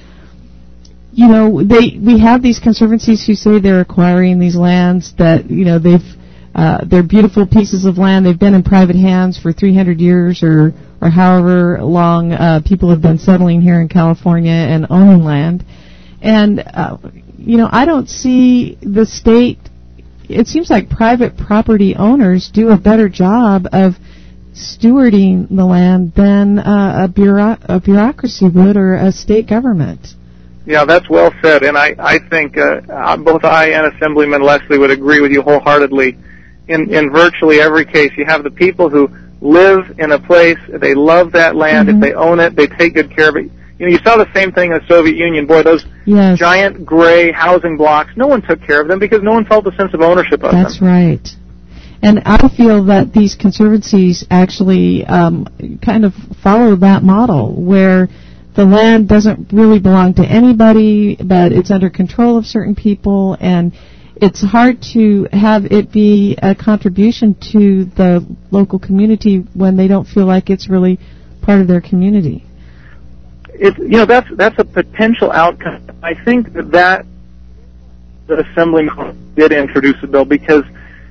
S5: we have these conservancies who say they're acquiring these lands that, they're beautiful pieces of land. They've been in private hands for 300 years or however long people have been settling here in California and owning land. And, I don't see the state, it seems like private property owners do a better job of stewarding the land than a bureaucracy would or a state government.
S7: Yeah, that's well said, and I think both I and Assemblyman Leslie would agree with you wholeheartedly. In virtually every case, you have the people who live in a place, they love that land, if they own it, they take good care of it. You saw the same thing in the Soviet Union. Boy, those giant gray housing blocks, no one took care of them because no one felt a sense of ownership of them.
S5: That's right. And I feel that these conservancies actually kind of follow that model where the land doesn't really belong to anybody, but it's under control of certain people, and it's hard to have it be a contribution to the local community when they don't feel like it's really part of their community.
S7: That's a potential outcome. I think that the Assemblyman did introduce a bill because,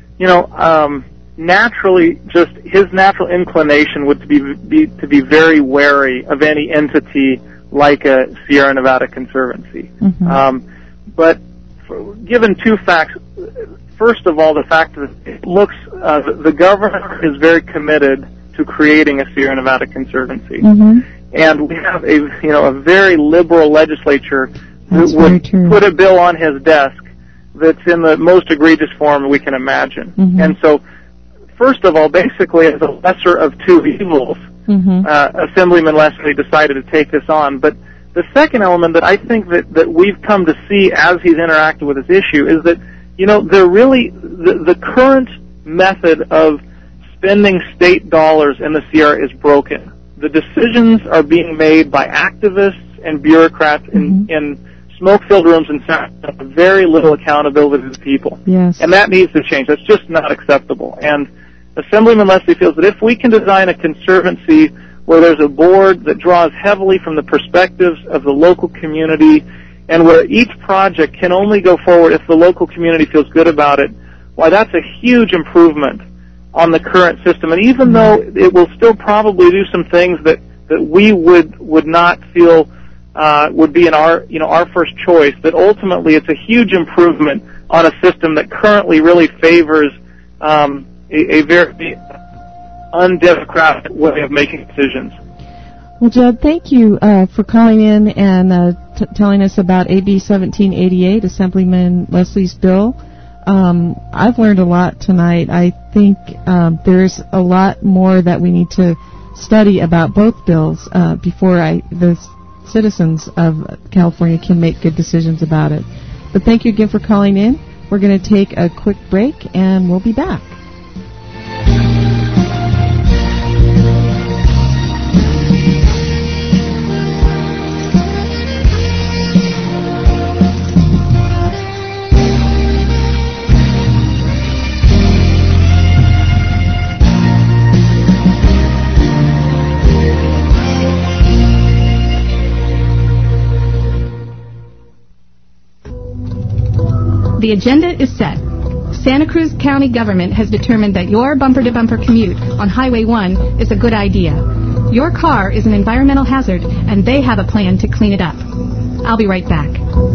S7: naturally, just his natural inclination would to be very wary of any entity like a Sierra Nevada Conservancy. But given two facts, first of all, the fact that it looks the governor is very committed to creating a Sierra Nevada Conservancy, and we have a very liberal legislature who would put a bill on his desk that's in the most egregious form we can imagine. And so, first of all, basically, as a lesser of two evils, Assemblyman Leslie decided to take this on. But the second element that I think that we've come to see as he's interacted with this issue is that, they're really, the current method of spending state dollars in the Sierra is broken. The decisions are being made by activists and bureaucrats in smoke-filled rooms and with very little accountability to the people.
S5: Yes.
S7: And that needs to change. That's just not acceptable. And Assemblyman Leslie feels that if we can design a conservancy where there's a board that draws heavily from the perspectives of the local community and where each project can only go forward if the local community feels good about it, why, that's a huge improvement on the current system. And even though it will still probably do some things that we would not feel would be in our first choice, that ultimately it's a huge improvement on a system that currently really favors a very undemocratic way of making decisions.
S5: Well, Judd, thank you for calling in and telling us about AB 1788, Assemblyman Leslie's bill. I've learned a lot tonight. I think there's a lot more that we need to study about both bills before the citizens of California can make good decisions about it. But thank you again for calling in. We're going to take a quick break, and we'll be back.
S9: The agenda is set. Santa Cruz County government has determined that your bumper-to-bumper commute on Highway 1 is a good idea. Your car is an environmental hazard, and they have a plan to clean it up. I'll be right back.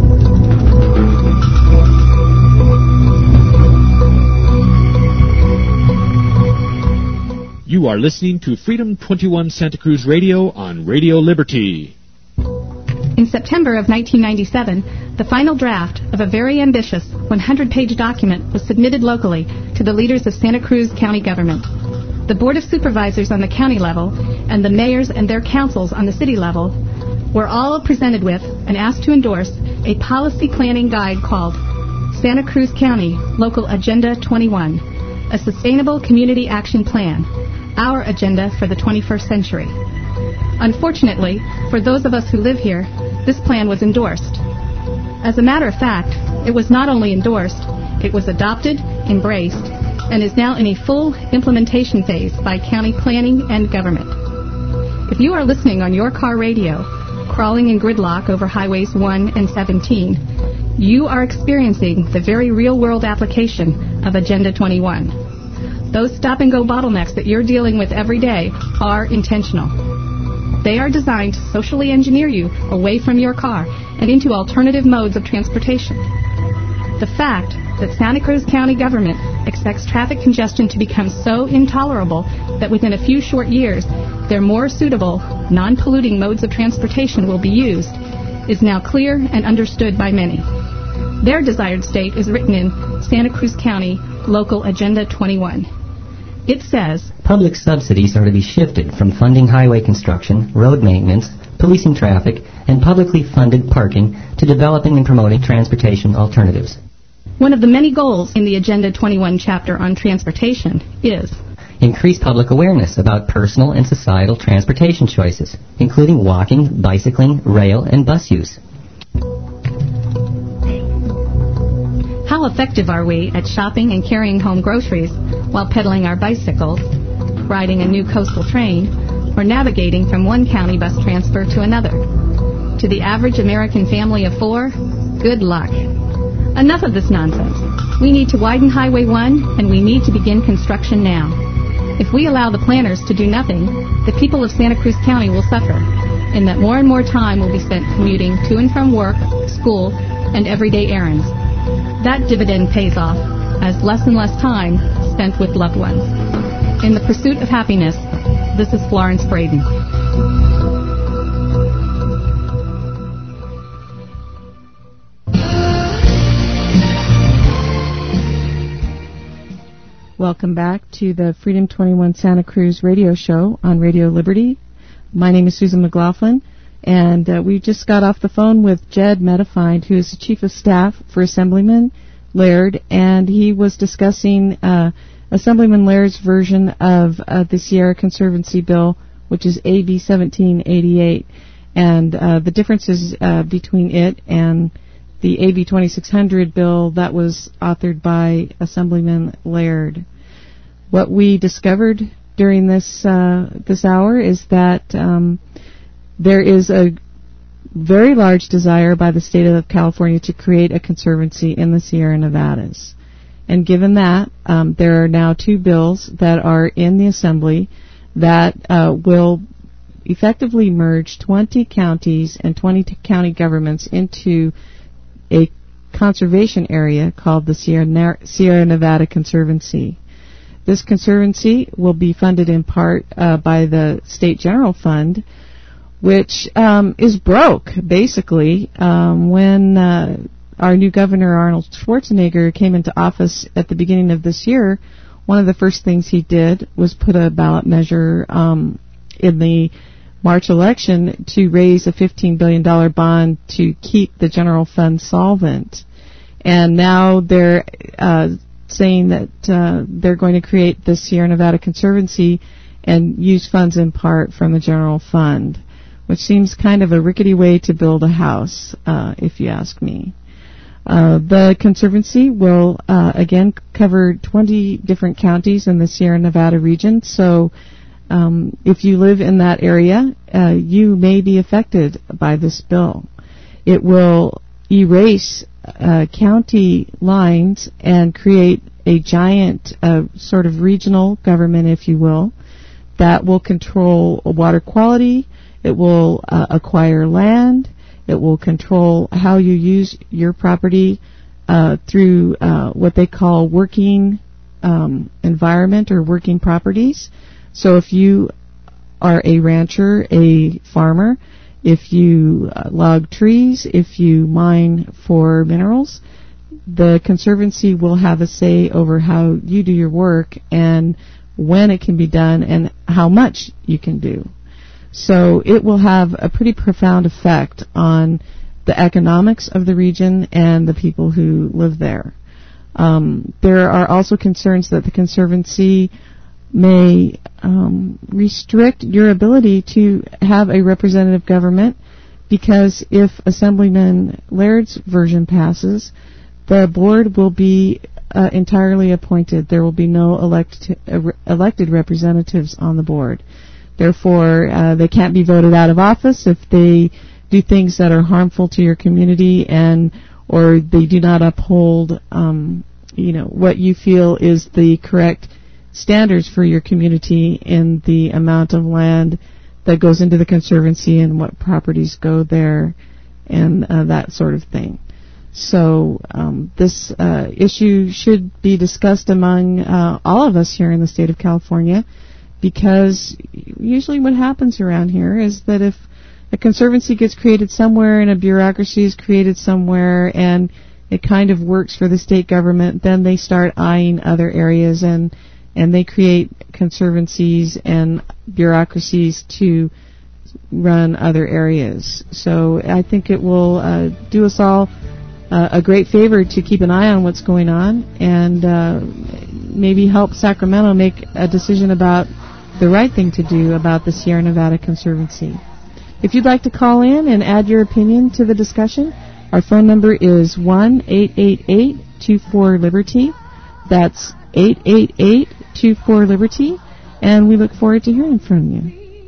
S4: You are listening to Freedom 21 Santa Cruz Radio on Radio Liberty.
S9: In September of 1997, the final draft of a very ambitious 100-page document was submitted locally to the leaders of Santa Cruz County government. The Board of Supervisors on the county level and the mayors and their councils on the city level were all presented with and asked to endorse a policy planning guide called Santa Cruz County Local Agenda 21, a Sustainable Community Action Plan, our agenda for the 21st century. Unfortunately, for those of us who live here, this plan was endorsed. As a matter of fact, it was not only endorsed, it was adopted, embraced, and is now in a full implementation phase by county planning and government. If you are listening on your car radio, crawling in gridlock over highways 1 and 17, you are experiencing the very real-world application of Agenda 21. Those stop-and-go bottlenecks that you're dealing with every day are intentional. They are designed to socially engineer you away from your car and into alternative modes of transportation. The fact that Santa Cruz County government expects traffic congestion to become so intolerable that within a few short years their more suitable, non-polluting modes of transportation will be used is now clear and understood by many. Their desired state is written in Santa Cruz County Local Agenda 21. It says,
S10: public subsidies are to be shifted from funding highway construction, road maintenance, policing traffic, and publicly funded parking to developing and promoting transportation alternatives.
S9: One of the many goals in the Agenda 21 chapter on transportation is
S10: increase public awareness about personal and societal transportation choices, including walking, bicycling, rail, and bus use.
S9: How effective are we at shopping and carrying home groceries while pedaling our bicycles, riding a new coastal train, or navigating from one county bus transfer to another? To the average American family of 4, good luck. Enough of this nonsense. We need to widen Highway 1, and we need to begin construction now. If we allow the planners to do nothing, the people of Santa Cruz County will suffer, in that more and more time will be spent commuting to and from work, school, and everyday errands. That dividend pays off as less and less time spent with loved ones. In the pursuit of happiness, this is Florence Braden.
S5: Welcome back to the Freedom 21 Santa Cruz radio show on Radio Liberty. My name is Susan McLaughlin, and we just got off the phone with Jed Metafind, who is the Chief of Staff for Assemblyman Laird, and he was discussing Assemblyman Laird's version of the Sierra Conservancy bill, which is AB 1788, and the differences between it and the AB 2600 bill that was authored by Assemblyman Laird. What we discovered during this hour is that there is a very large desire by the state of California to create a conservancy in the Sierra Nevadas. And given that, there are now 2 bills that are in the Assembly that will effectively merge 20 counties and 20 county governments into a conservation area called the Sierra Nevada Conservancy. This conservancy will be funded in part by the State General Fund, which is broke, basically. When our new governor, Arnold Schwarzenegger, came into office at the beginning of this year, one of the first things he did was put a ballot measure in the March election to raise a $15 billion bond to keep the general fund solvent. And now they're saying that they're going to create the Sierra Nevada Conservancy and use funds in part from the general fund, which seems kind of a rickety way to build a house, if you ask me. The Conservancy will, again, cover 20 different counties in the Sierra Nevada region, so if you live in that area, you may be affected by this bill. It will erase county lines and create a giant sort of regional government, if you will, that will control water quality. It will acquire land. It will control how you use your property through what they call working environment or working properties. So if you are a rancher, a farmer, if you log trees, if you mine for minerals, the Conservancy will have a say over how you do your work and when it can be done and how much you can do. So it will have a pretty profound effect on the economics of the region and the people who live there. There are also concerns that the Conservancy may restrict your ability to have a representative government, because if Assemblyman Laird's version passes, the board will be entirely appointed. There will be no elected representatives on the board. Therefore, they can't be voted out of office if they do things that are harmful to your community or they do not uphold, what you feel is the correct standards for your community in the amount of land that goes into the Conservancy and what properties go there and that sort of thing. So this issue should be discussed among all of us here in the state of California, because usually what happens around here is that if a Conservancy gets created somewhere and a bureaucracy is created somewhere and it kind of works for the state government, then they start eyeing other areas and they create conservancies and bureaucracies to run other areas. So I think it will do us all a great favor to keep an eye on what's going on and maybe help Sacramento make a decision about the right thing to do about the Sierra Nevada Conservancy. If you'd like to call in and add your opinion to the discussion, our phone number is 1-888-24-LIBERTY. That's 888-24-LIBERTY, and we look forward to hearing from you.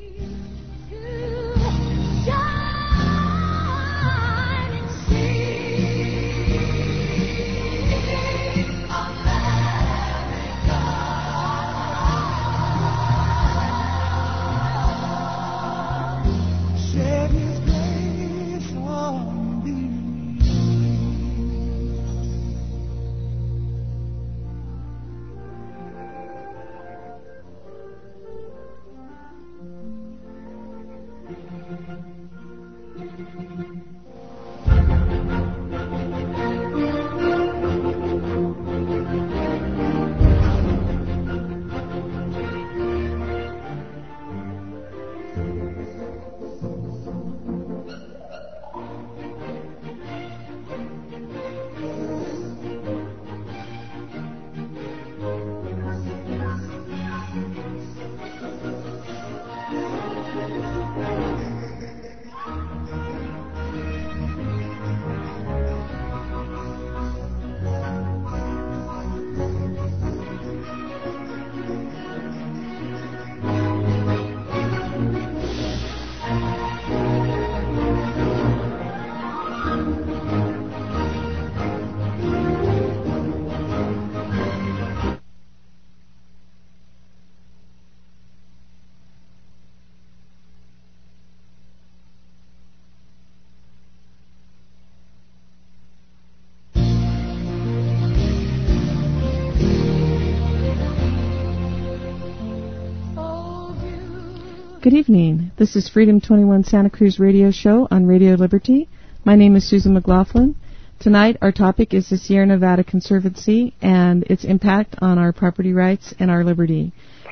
S5: Good evening. This is Freedom 21 Santa Cruz Radio Show on Radio Liberty. My name is Susan McLaughlin. Tonight our topic is the Sierra Nevada Conservancy and its impact on our property rights and our liberty.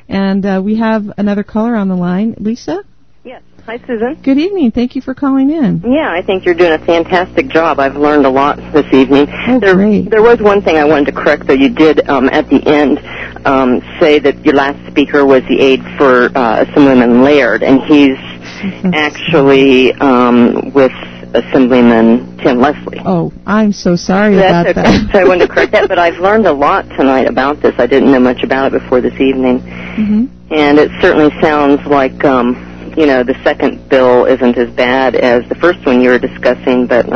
S5: And we have another caller on the line. Lisa?
S11: Yes. Hi, Susan.
S5: Good evening. Thank you for calling in.
S11: Yeah, I think you're doing a fantastic job. I've learned a lot this evening.
S5: Oh, great.
S11: There was one thing I wanted to correct, though. You did, at the end, say that your last speaker was the aide for Assemblyman Laird, and he's actually with Assemblyman Tim Leslie.
S5: Oh, I'm so sorry about
S11: okay.
S5: that.
S11: So I wanted to correct that, but I've learned a lot tonight about this. I didn't know much about it before this evening.
S5: Mm-hmm.
S11: And it certainly sounds like, the second bill isn't as bad as the first one you were discussing, but I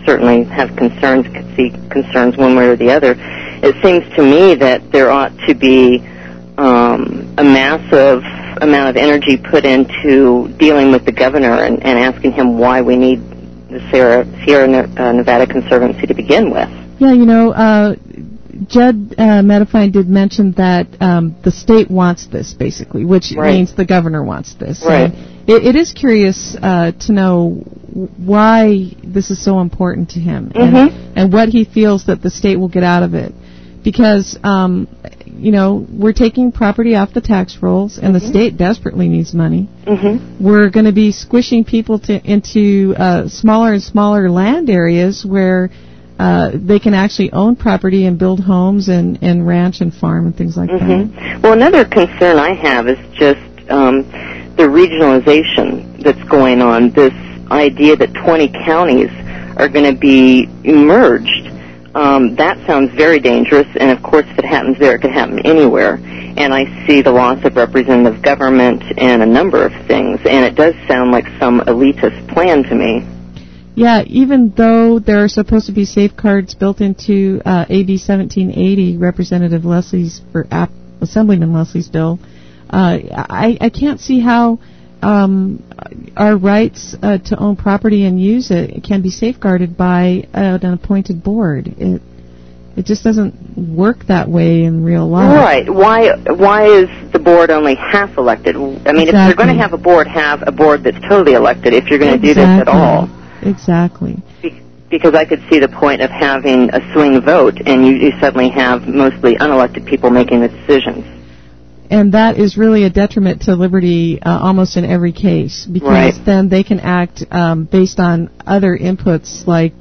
S11: certainly have concerns, could see concerns one way or the other. It seems to me that there ought to be a massive amount of energy put into dealing with the governor and asking him why we need the Sierra Nevada Conservancy to begin with.
S5: Yeah, Judd Medifine did mention that the state wants this, basically, which means the governor wants this.
S11: Right.
S5: It is curious to know why this is so important to him and what he feels that the state will get out of it. Because, we're taking property off the tax rolls, and the state desperately needs money. We're going to be squishing people into smaller and smaller land areas where they can actually own property and build homes and ranch and farm and things like that.
S11: Well, another concern I have is just the regionalization that's going on, this idea that 20 counties are going to be merged. That sounds very dangerous, and of course if it happens there, it could happen anywhere. And I see the loss of representative government and a number of things, and it does sound like some elitist plan to me.
S5: Yeah, even though there are supposed to be safeguards built into AB 1780, Assemblyman Leslie's bill, I can't see how our rights to own property and use it can be safeguarded by an appointed board. It just doesn't work that way in real life.
S11: Right. Why is the board only half elected? I mean, if you're going to have a board that's totally elected, if you're going to do this at all.
S5: Exactly.
S11: Because I could see the point of having a swing vote, and you suddenly have mostly unelected people making the decisions.
S5: And that is really a detriment to liberty almost in every case, because then they can act based on other inputs, like,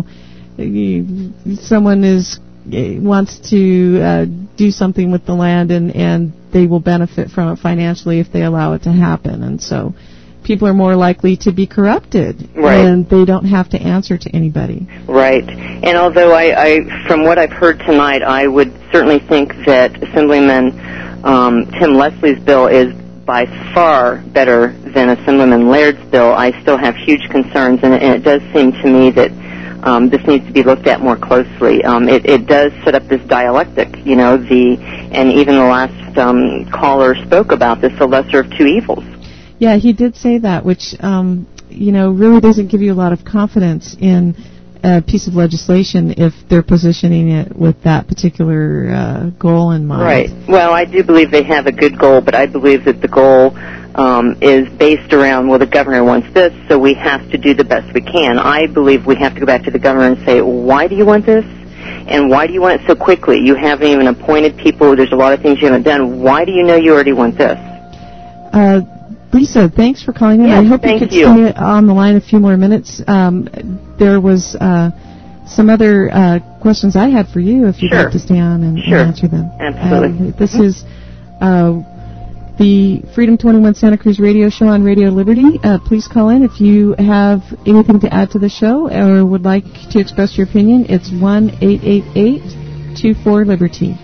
S5: someone wants to do something with the land, and they will benefit from it financially if they allow it to happen. And so people are more likely to be corrupted, and they don't have to answer to anybody. Right.
S11: And although I from what I've heard tonight, I would certainly think that Assemblyman Tim Leslie's bill is by far better than Assemblyman Laird's bill. I still have huge concerns, and it does seem to me that this needs to be looked at more closely. It does set up this dialectic, and even the last caller spoke about this, the lesser of two evils.
S5: Yeah, he did say that, which, really doesn't give you a lot of confidence in a piece of legislation if they're positioning it with that particular goal in mind.
S11: Right. Well, I do believe they have a good goal, but I believe that the goal is based around, well, the governor wants this, so we have to do the best we can. I believe we have to go back to the governor and say, why do you want this? And why do you want it so quickly? You haven't even appointed people. There's a lot of things you haven't done. Why do you know you already want this?
S5: Lisa, thanks for calling in.
S11: Yes,
S5: I hope you could stay on the line a few more minutes. There was some other questions I had for you if you'd like to stay on and answer them.
S11: Absolutely.
S5: This is the Freedom 21 Santa Cruz radio show on Radio Liberty. Please call in if you have anything to add to the show or would like to express your opinion. It's 1-888-24-LIBERTY.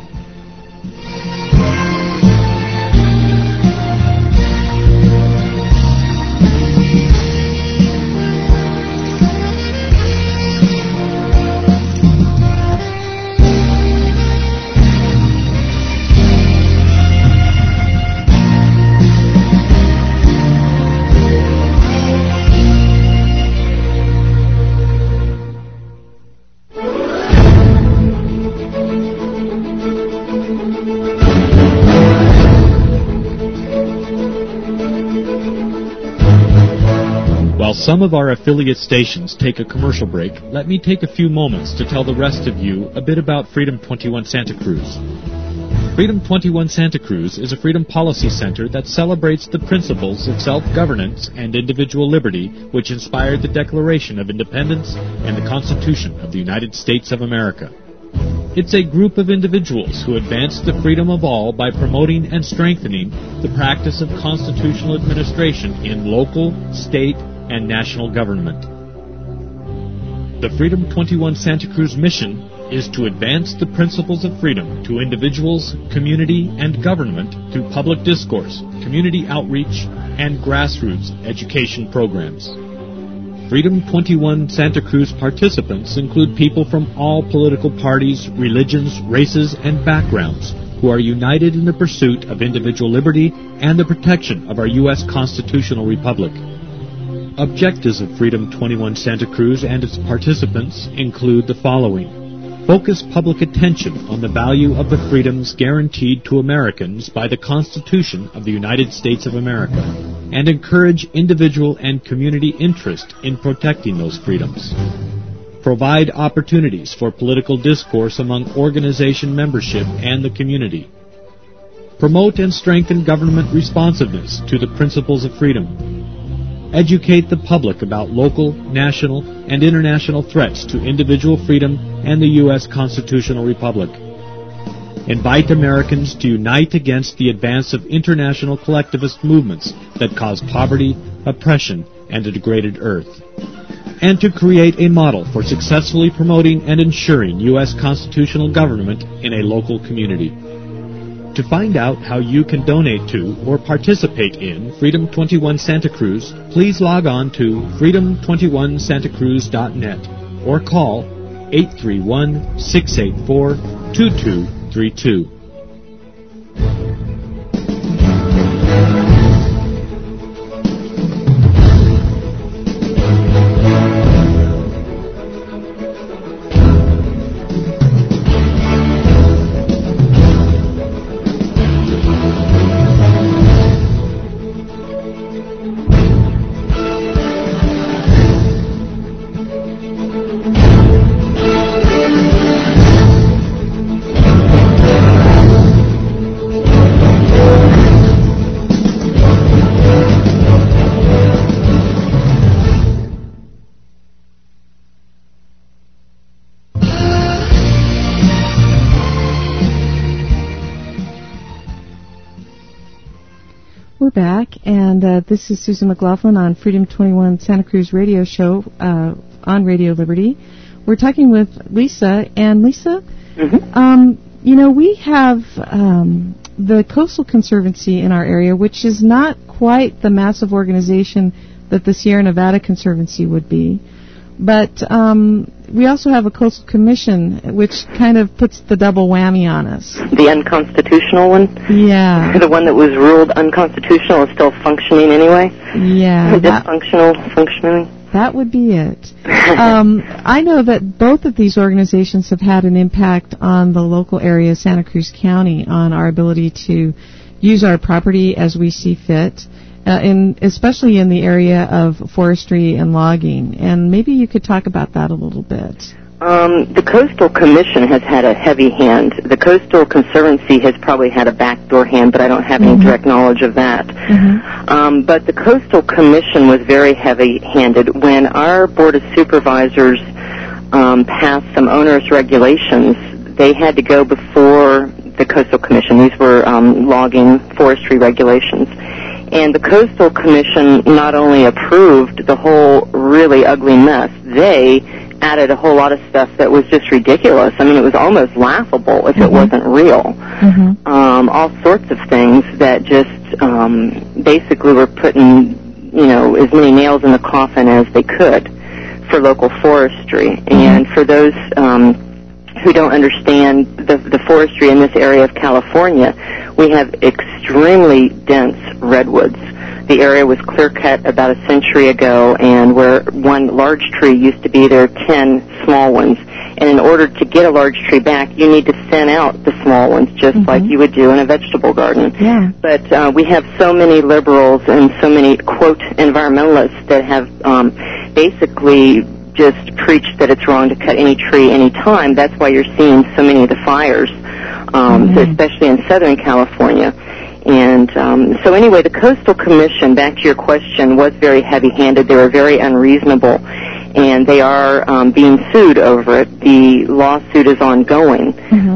S4: While some of our affiliate stations take a commercial break, let me take a few moments to tell the rest of you a bit about Freedom 21 Santa Cruz. Freedom 21 Santa Cruz is a freedom policy center that celebrates the principles of self-governance and individual liberty which inspired the Declaration of Independence and the Constitution of the United States of America. It's a group of individuals who advance the freedom of all by promoting and strengthening the practice of constitutional administration in local, state, and national government. The Freedom 21 Santa Cruz mission is to advance the principles of freedom to individuals, community, and government through public discourse, community outreach, and grassroots education programs. Freedom 21 Santa Cruz participants include people from all political parties, religions, races, and backgrounds who are united in the pursuit of individual liberty and the protection of our U.S. constitutional republic. Objectives of Freedom 21 Santa Cruz and its participants include the following. Focus public attention on the value of the freedoms guaranteed to Americans by the Constitution of the United States of America, and encourage individual and community interest in protecting those freedoms. Provide opportunities for political discourse among organization membership and the community. Promote and strengthen government responsiveness to the principles of freedom. Educate the public about local, national, and international threats to individual freedom and the U.S. constitutional republic. Invite Americans to unite against the advance of international collectivist movements that cause poverty, oppression, and a degraded earth. And to create a model for successfully promoting and ensuring U.S. constitutional government in a local community. To find out how you can donate to or participate in Freedom 21 Santa Cruz, please log on to freedom21santacruz.net or call 831-684-2232.
S5: We're back, and this is Susan McLaughlin on Freedom 21 Santa Cruz radio show on Radio Liberty. We're talking with Lisa, and Lisa, we have the Coastal Conservancy in our area, which is not quite the massive organization that the Sierra Nevada Conservancy would be, but we also have a Coastal Commission, which kind of puts the double whammy on us.
S11: The unconstitutional one?
S5: Yeah.
S11: The one that was ruled unconstitutional is still functioning anyway?
S5: Yeah.
S11: Dysfunctional functioning?
S5: That would be it. I know that both of these organizations have had an impact on the local area, Santa Cruz County, on our ability to use our property as we see fit. Especially in the area of forestry and logging. And maybe you could talk about that a little bit.
S11: The Coastal Commission has had a heavy hand. The Coastal Conservancy has probably had a backdoor hand, but I don't have any direct knowledge of that. But the Coastal Commission was very heavy-handed. When our Board of Supervisors passed some onerous regulations, they had to go before the Coastal Commission. These were logging, forestry regulations. And the Coastal Commission not only approved the whole really ugly mess, they added a whole lot of stuff that was just ridiculous. I mean, it was almost laughable if it wasn't real. All sorts of things that just basically were putting, as many nails in the coffin as they could for local forestry. And for those who don't understand the forestry in this area of California, we have extremely dense redwoods. The area was clear-cut about a century ago, and where one large tree used to be, there are 10 small ones. And in order to get a large tree back, you need to thin out the small ones, just like you would do in a vegetable garden.
S5: Yeah.
S11: But we have so many liberals and so many, quote, environmentalists that have basically just preached that it's wrong to cut any tree any time. That's why you're seeing so many of the fires, especially in Southern California. And so anyway, the Coastal Commission, back to your question, was very heavy-handed. They were very unreasonable, and they are being sued over it. The lawsuit is ongoing.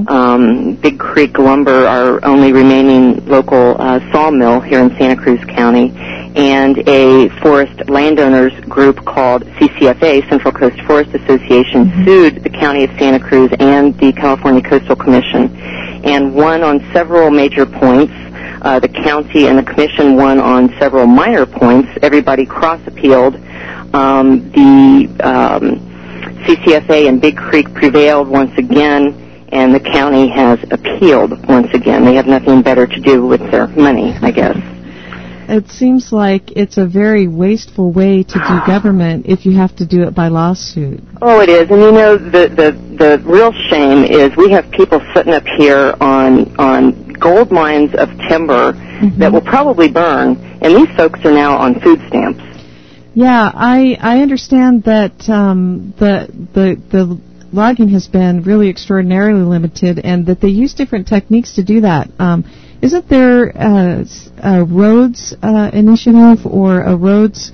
S11: Big Creek Lumber, our only remaining local sawmill here in Santa Cruz County, and a forest landowners group called CCFA, Central Coast Forest Association, sued the County of Santa Cruz and the California Coastal Commission, and won on several major points. The county and the commission won on several minor points. Everybody cross-appealed. the CCFA and Big Creek prevailed once again, and the county has appealed once again. They have nothing better to do with their money, I guess.
S5: It seems like it's a very wasteful way to do government if you have to do it by lawsuit.
S11: Oh, it is. And you know, the real shame is we have people sitting up here on gold mines of timber that will probably burn, and these folks are now on food stamps.
S5: Yeah, I understand that the logging has been really extraordinarily limited, and that they use different techniques to do that. Isn't there a roads initiative or a roads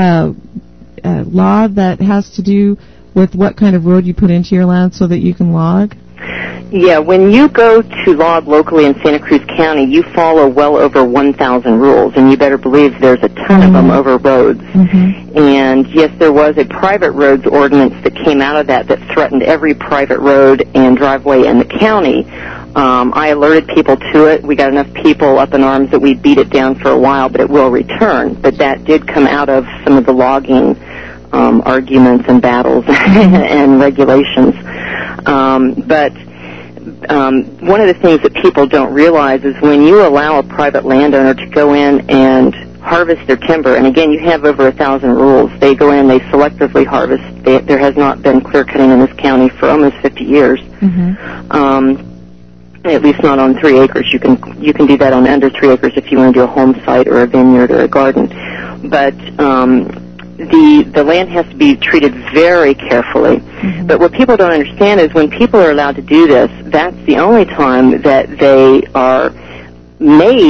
S5: law that has to do with what kind of road you put into your land so that you can log?
S11: Yeah, when you go to log locally in Santa Cruz County, you follow well over 1,000 rules, and you better believe there's a ton of them over roads. And yes, there was a private roads ordinance that came out of that threatened every private road and driveway in the county. I alerted people to it. We got enough people up in arms that we beat it down for a while, but it will return. But that did come out of some of the logging arguments and battles and regulations. But one of the things that people don't realize is when you allow a private landowner to go in and harvest their timber, and again, you have over 1,000 rules. They go in, they selectively harvest. There has not been clear cutting in this county for almost 50 years. At least not on 3 acres. You can do that on under 3 acres if you want to do a home site or a vineyard or a garden. But the land has to be treated very carefully. But what people don't understand is when people are allowed to do this, that's the only time that they are made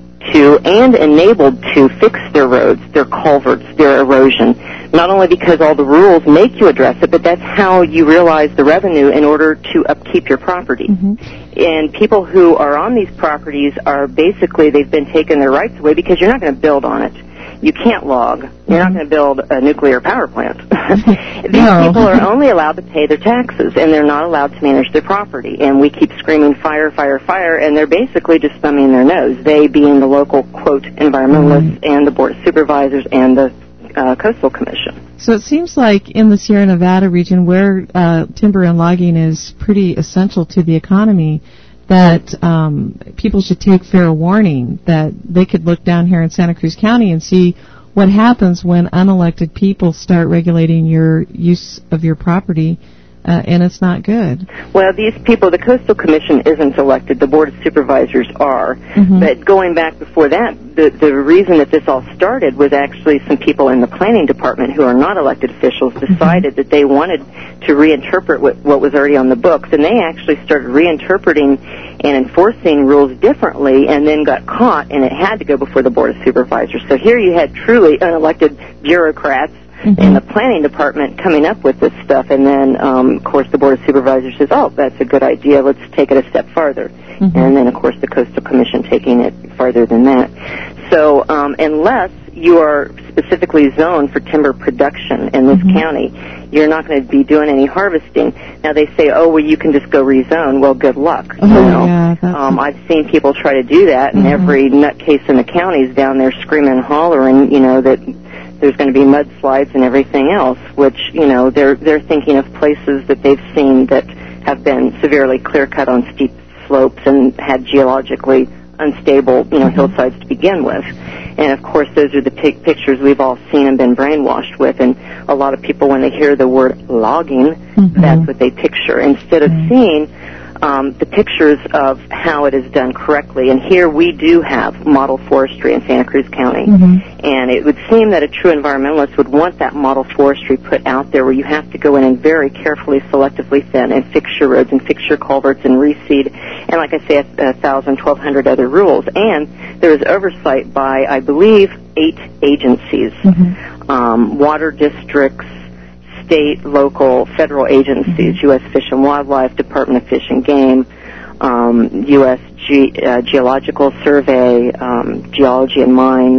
S11: to and enabled to fix their roads, their culverts, their erosion. Not only because all the rules make you address it, but that's how you realize the revenue in order to upkeep your property. And people who are on these properties are basically, they've been taken their rights away because you're not going to build on it. You can't log. You're not going to build a nuclear power plant. These people are only allowed to pay their taxes, and they're not allowed to manage their property. And we keep screaming fire, fire, fire, and they're basically just thumbing their nose, they being the local, quote, environmentalists and the Board of Supervisors and the Coastal Commission.
S5: So it seems like in the Sierra Nevada region where timber and logging is pretty essential to the economy, that people should take fair warning that they could look down here in Santa Cruz County and see what happens when unelected people start regulating your use of your property, and it's not good.
S11: Well, these people, the Coastal Commission isn't elected. The Board of Supervisors are. But going back before that, the reason that this all started was actually some people in the planning department who are not elected officials decided that they wanted to reinterpret what was already on the books, and they actually started reinterpreting and enforcing rules differently and then got caught, and it had to go before the Board of Supervisors. So here you had truly unelected bureaucrats in the planning department coming up with this stuff, and then, of course, the Board of Supervisors says, oh, that's a good idea, let's take it a step farther. And then, of course, the Coastal Commission taking it farther than that. So unless you are specifically zoned for timber production in this county, you're not going to be doing any harvesting. Now, they say, oh, well, you can just go rezone. Well, good luck. You know? I've seen people try to do that, and every nutcase in the county is down there screaming and hollering, you know, that there's going to be mudslides and everything else, which, you know, they're thinking of places that they've seen that have been severely clear-cut on steep slopes and had geologically unstable, you know, hillsides to begin with. And, of course, those are the pictures we've all seen and been brainwashed with. And a lot of people, when they hear the word logging, that's what they picture, instead of seeing the pictures of how it is done correctly. And here we do have model forestry in Santa Cruz County. And it would seem that a true environmentalist would want that model forestry put out there where you have to go in and very carefully, selectively thin and fix your roads and fix your culverts and reseed. And like I say, 1,000, 1,200 other rules. And there is oversight by, I believe, 8 agencies, water districts, state, local, federal agencies, U.S. Fish and Wildlife, Department of Fish and Game, U.S. Geological Survey, Geology and Mines.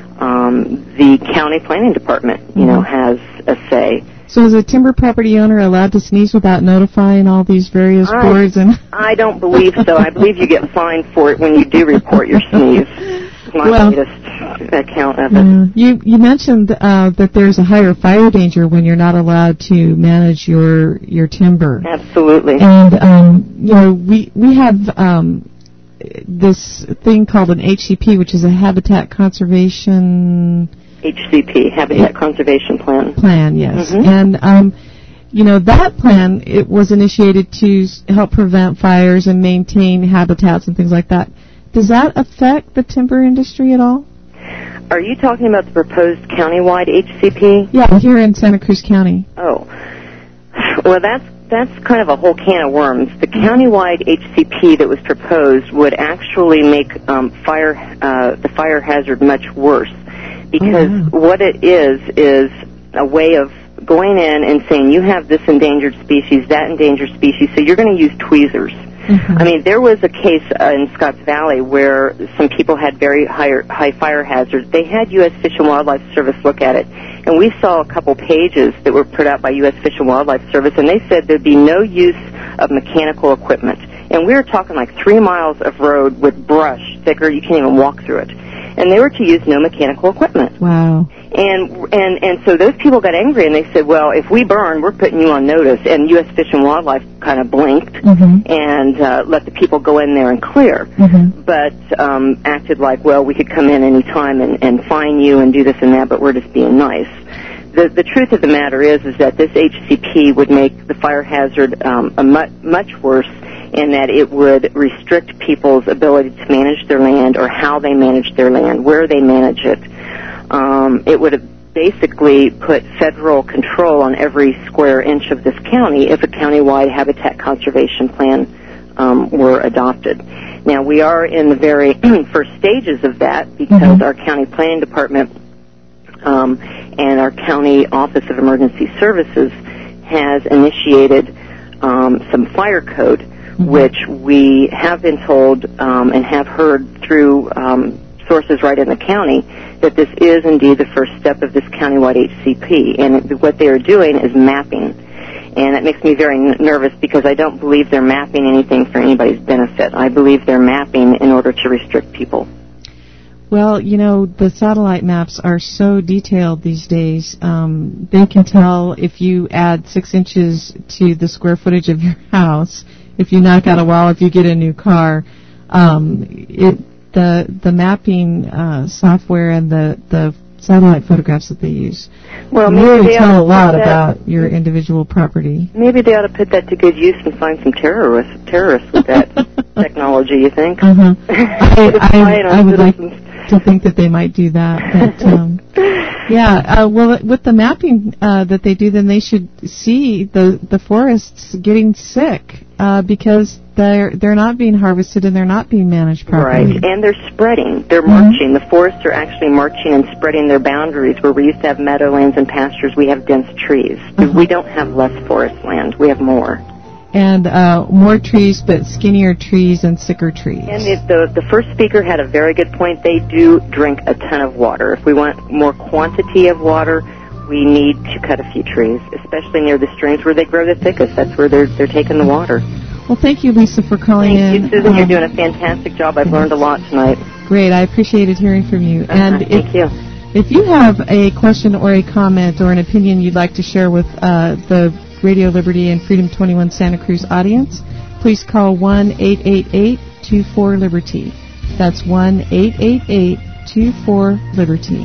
S11: The county planning department, you know, has a say.
S5: So is a timber property owner allowed to sneeze without notifying all these various boards?
S11: I don't believe so. I believe you get fined for it when you do report your sneeze. My latest account of it.
S5: You mentioned that there's a higher fire danger when you're not allowed to manage your timber.
S11: Absolutely.
S5: And we have this thing called an HCP, which is a habitat conservation.
S11: HCP, Habitat Conservation Plan.
S5: Plan, yes.
S11: Mm-hmm.
S5: And that plan, it was initiated to help prevent fires and maintain habitats and things like that. Does that affect the timber industry at all?
S11: Are you talking about the proposed countywide HCP?
S5: Yeah, here in Santa Cruz County.
S11: Oh. Well, that's kind of a whole can of worms. The countywide HCP that was proposed would actually make the fire hazard much worse, because what it is a way of going in and saying you have this endangered species, that endangered species, so you're going to use tweezers. Mm-hmm. I mean, there was a case in Scotts Valley where some people had very high fire hazards. They had U.S. Fish and Wildlife Service look at it, and we saw a couple pages that were put out by U.S. Fish and Wildlife Service, and they said there'd be no use of mechanical equipment. And we were talking like 3 miles of road with brush thicker, you can't even walk through it. And they were to use no mechanical equipment.
S5: Wow.
S11: And so those people got angry, and they said, well, if we burn, we're putting you on notice. And U.S. Fish and Wildlife kind of blinked and let the people go in there and clear. But acted like, well, we could come in any time and fine you and do this and that, but we're just being nice. The truth of the matter is that this HCP would make the fire hazard much worse, in that it would restrict people's ability to manage their land or how they manage their land, where they manage it. It would have basically put federal control on every square inch of this county if a countywide habitat conservation plan were adopted. Now, we are in the very first stages of that because our county planning department and our county Office of Emergency Services has initiated some fire code, which we have been told and have heard through sources right in the county that this is indeed the first step of this countywide HCP. And what they are doing is mapping. And that makes me very nervous because I don't believe they're mapping anything for anybody's benefit. I believe they're mapping in order to restrict people.
S5: Well, the satellite maps are so detailed these days. They can tell if you add 6 inches to the square footage of your house, if you knock out a wall, if you get a new car. The mapping software and the satellite photographs that they use really tell a lot about your individual property.
S11: Maybe they ought to put that to good use and find some terrorists with that technology, you think?
S5: I would like to think that they might do that. But, well, with the mapping that they do, then they should see the forests getting sick because they're not being harvested and they're not being managed properly.
S11: Right, and they're spreading. They're marching. The forests are actually marching and spreading their boundaries. Where we used to have meadowlands and pastures, we have dense trees. We don't have less forest land. We have more.
S5: And more trees, but skinnier trees and sicker trees.
S11: And the first speaker had a very good point. They do drink a ton of water. If we want more quantity of water, we need to cut a few trees, especially near the streams where they grow the thickest. That's where they're taking the water.
S5: Well, thank you, Lisa, for calling in.
S11: Thank you, Susan. You're doing a fantastic job. I've learned a lot tonight.
S5: Great. I appreciated hearing from you. And
S11: thank you.
S5: If you have a question or a comment or an opinion you'd like to share with the Radio Liberty and Freedom 21 Santa Cruz audience, please call 1-888-24-LIBERTY. That's 1-888-24-LIBERTY.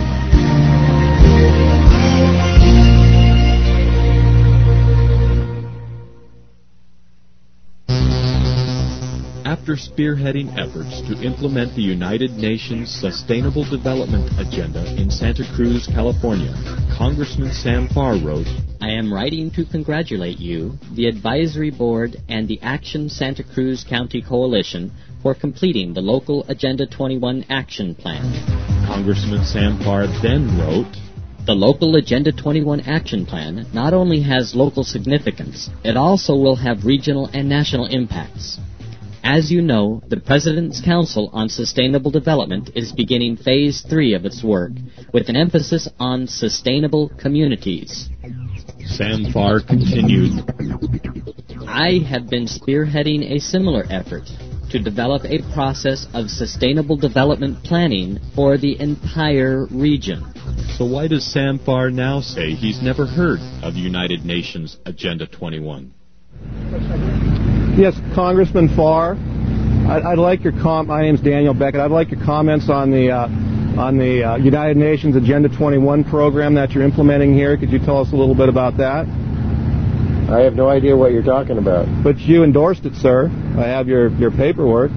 S4: After spearheading efforts to implement the United Nations Sustainable Development Agenda in Santa Cruz, California, Congressman Sam Farr wrote,
S12: I am writing to congratulate you, the Advisory Board, and the Action Santa Cruz County Coalition for completing the local Agenda 21 Action Plan.
S4: Congressman Sam Farr then wrote,
S12: the local Agenda 21 Action Plan not only has local significance, it also will have regional and national impacts. As you know, the President's Council on Sustainable Development is beginning Phase 3 of its work, with an emphasis on sustainable communities.
S4: Sam Farr continued,
S12: I have been spearheading a similar effort. to develop a process of sustainable development planning for the entire region.
S4: So why does Sam Farr now say he's never heard of United Nations Agenda 21?
S13: Yes, Congressman Farr, I'd like your my name's Daniel Beckett. I'd like your comments on the United Nations Agenda 21 program that you're implementing here. Could you tell us a little bit about that?
S14: I have no idea what you're talking about.
S13: But you endorsed it, sir. I have your paperwork.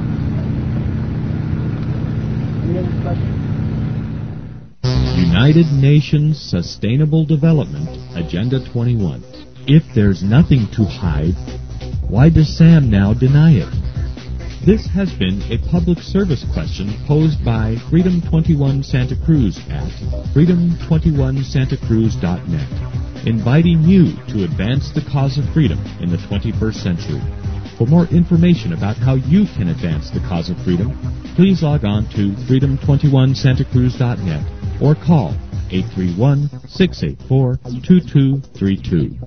S4: United Nations Sustainable Development Agenda 21. If there's nothing to hide, why does Sam now deny it? This has been a public service question posed by Freedom 21 Santa Cruz at freedom21santacruz.net, inviting you to advance the cause of freedom in the 21st century. For more information about how you can advance the cause of freedom, please log on to freedom21santacruz.net or call 831-684-2232.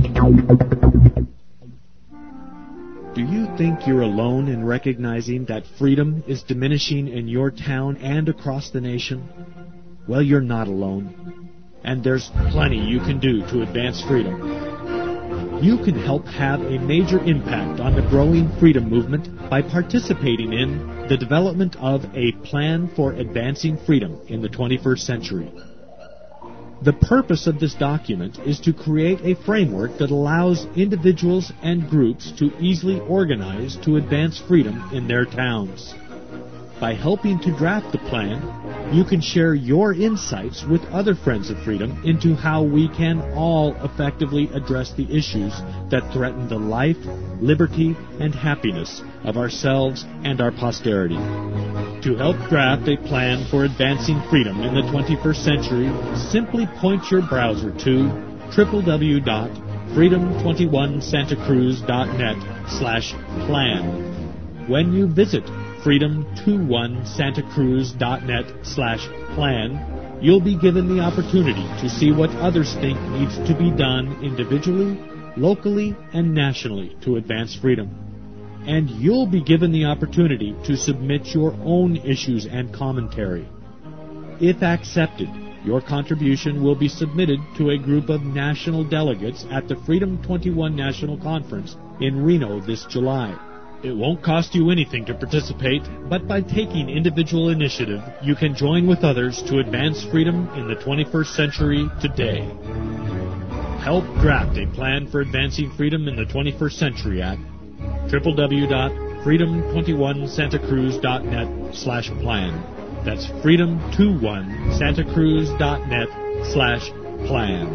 S4: Do you think you're alone in recognizing that freedom is diminishing in your town and across the nation? Well, you're not alone. And there's plenty you can do to advance freedom. You can help have a major impact on the growing freedom movement by participating in the development of a plan for advancing freedom in the 21st century. The purpose of this document is to create a framework that allows individuals and groups to easily organize to advance freedom in their towns. By helping to draft the plan, you can share your insights with other Friends of Freedom into how we can all effectively address the issues that threaten the life, liberty, and happiness of ourselves and our posterity. To help draft a plan for advancing freedom in the 21st century, simply point your browser to www.freedom21santacruz.net/plan. When you visit freedom21santacruz.net/plan, you'll be given the opportunity to see what others think needs to be done individually, locally, and nationally to advance freedom. And you'll be given the opportunity to submit your own issues and commentary. If accepted, your contribution will be submitted to a group of national delegates at the Freedom 21 National Conference in Reno this July. It won't cost you anything to participate, but by taking individual initiative, you can join with others to advance freedom in the 21st century today. Help draft a plan for advancing freedom in the 21st century at www.freedom21santacruz.net/plan. That's freedom21santacruz.net/plan.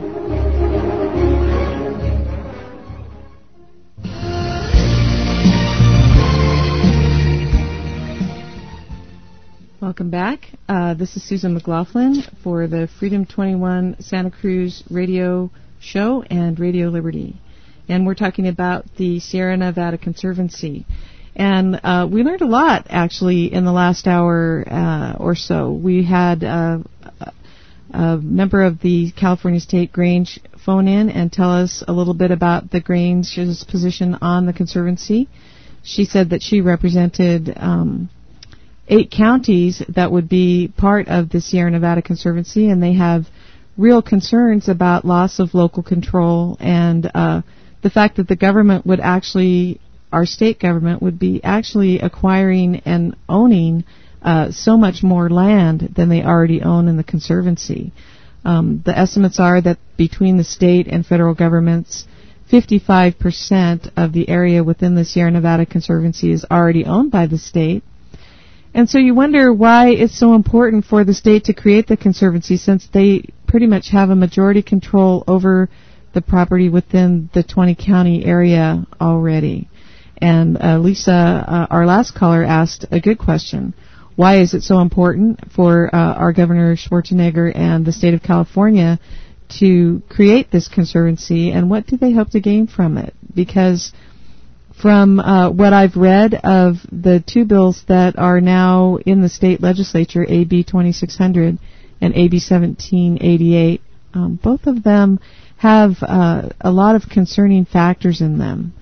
S5: Welcome back. This is Susan McLaughlin for the Freedom 21 Santa Cruz radio show and Radio Liberty. And we're talking about the Sierra Nevada Conservancy. And we learned a lot, actually, in the last hour or so. We had a member of the California State Grange phone in and tell us a little bit about the Grange's position on the Conservancy. She said that she represented 8 counties that would be part of the Sierra Nevada Conservancy, and they have real concerns about loss of local control and the fact that the government would actually, our state government would be actually acquiring and owning so much more land than they already own in the Conservancy. The estimates are that between the state and federal governments, 55% of the area within the Sierra Nevada Conservancy is already owned by the state. And so you wonder why it's so important for the state to create the Conservancy, since they pretty much have a majority control over the property within the 20-county area already. And Lisa, our last caller, asked a good question. Why is it so important for our Governor Schwarzenegger and the state of California to create this Conservancy, and what do they hope to gain from it? Because from what I've read of the 2 bills that are now in the state legislature, AB 2600 and AB 1788, both of them have a lot of concerning factors in them.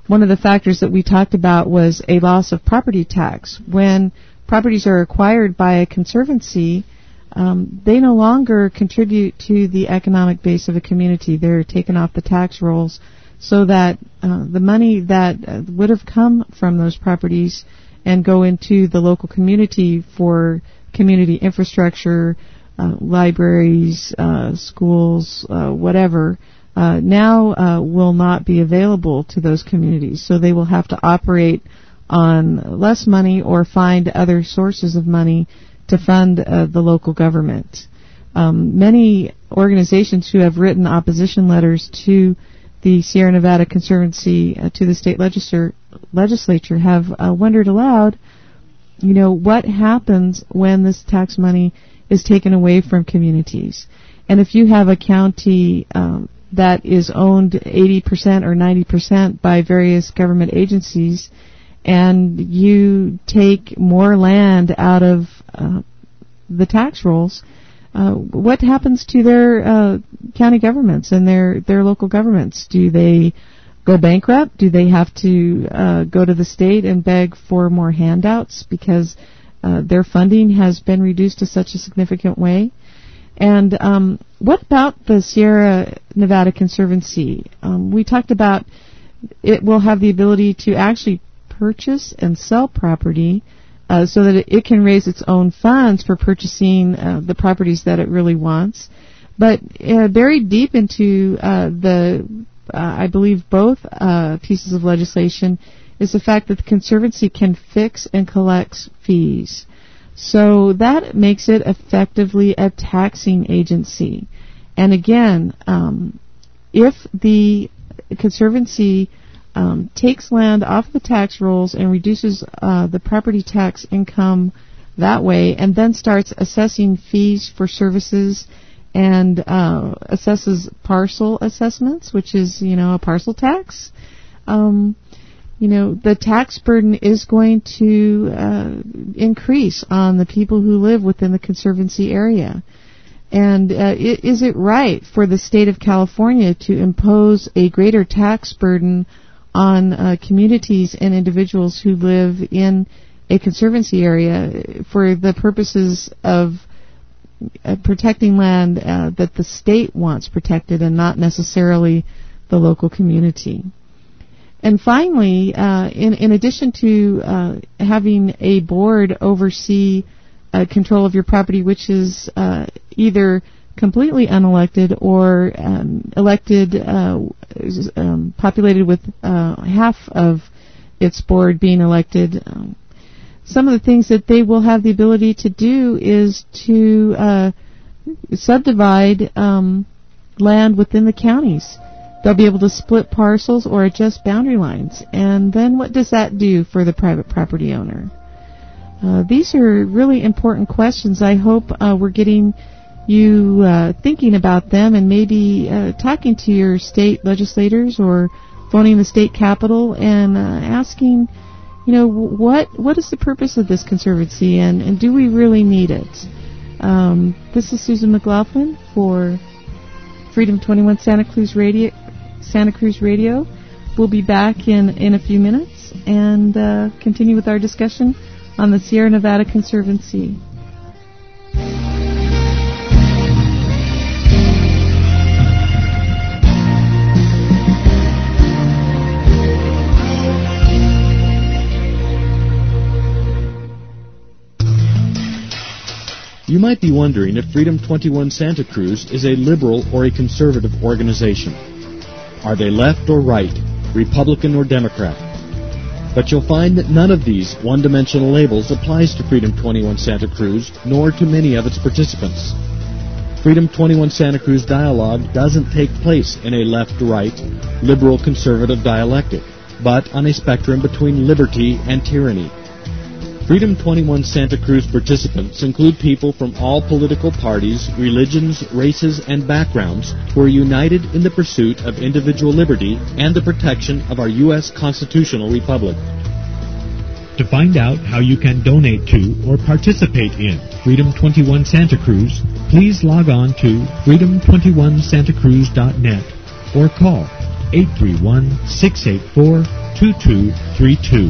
S5: one of the factors that we talked about was a loss of property tax. When properties are acquired by a conservancy, they no longer contribute to the economic base of a community. They're taken off the tax rolls, so that the money that would have come from those properties and go into the local community for community infrastructure, libraries, schools, whatever, now will not be available to those communities. So they will have to operate on less money or find other sources of money to fund the local government. Many organizations who have written opposition letters to the Sierra Nevada Conservancy, to the state legislature, have wondered aloud, what happens when this tax money is taken away from communities? And if you have a county that is owned 80% or 90% by various government agencies, and you take more land out of the tax rolls, what happens to their county governments and their local governments? Do they go bankrupt? Do they have to go to the state and beg for more handouts because their funding has been reduced to such a significant way? And what about the Sierra Nevada Conservancy? We talked about it will have the ability to actually purchase and sell property so that it can raise its own funds for purchasing the properties that it really wants. But buried deep into I believe both pieces of legislation is the fact that the Conservancy can fix and collect fees. So that makes it effectively a taxing agency. And again, if the Conservancy takes land off the tax rolls and reduces the property tax income that way, and then starts assessing fees for services and assesses parcel assessments, which is, a parcel tax, the tax burden is going to increase on the people who live within the Conservancy area. And is it right for the state of California to impose a greater tax burden on communities and individuals who live in a Conservancy area for the purposes of protecting land that the state wants protected and not necessarily the local community? And finally, in addition to having a board oversee control of your property, which is either completely unelected or elected, populated with half of its board being elected, some of the things that they will have the ability to do is to subdivide land within the counties. They'll be able to split parcels or adjust boundary lines. And then what does that do for the private property owner? These are really important questions. I hope we're getting you thinking about them and maybe talking to your state legislators or phoning the state capitol and asking, what is the purpose of this Conservancy and do we really need it? This is Susan McLaughlin for Freedom 21 Santa Cruz Radio. We'll be back in a few minutes and continue with our discussion on the Sierra Nevada Conservancy.
S4: You might be wondering if Freedom 21 Santa Cruz is a liberal or a conservative organization. Are they left or right, Republican or Democrat? But you'll find that none of these one-dimensional labels applies to Freedom 21 Santa Cruz, nor to many of its participants. Freedom 21 Santa Cruz dialogue doesn't take place in a left-right, liberal-conservative dialectic, but on a spectrum between liberty and tyranny. Freedom 21 Santa Cruz participants include people from all political parties, religions, races, and backgrounds who are united in the pursuit of individual liberty and the protection of our U.S. constitutional republic. To find out how you can donate to or participate in Freedom 21 Santa Cruz, please log on to freedom21santacruz.net or call 831-684-2232.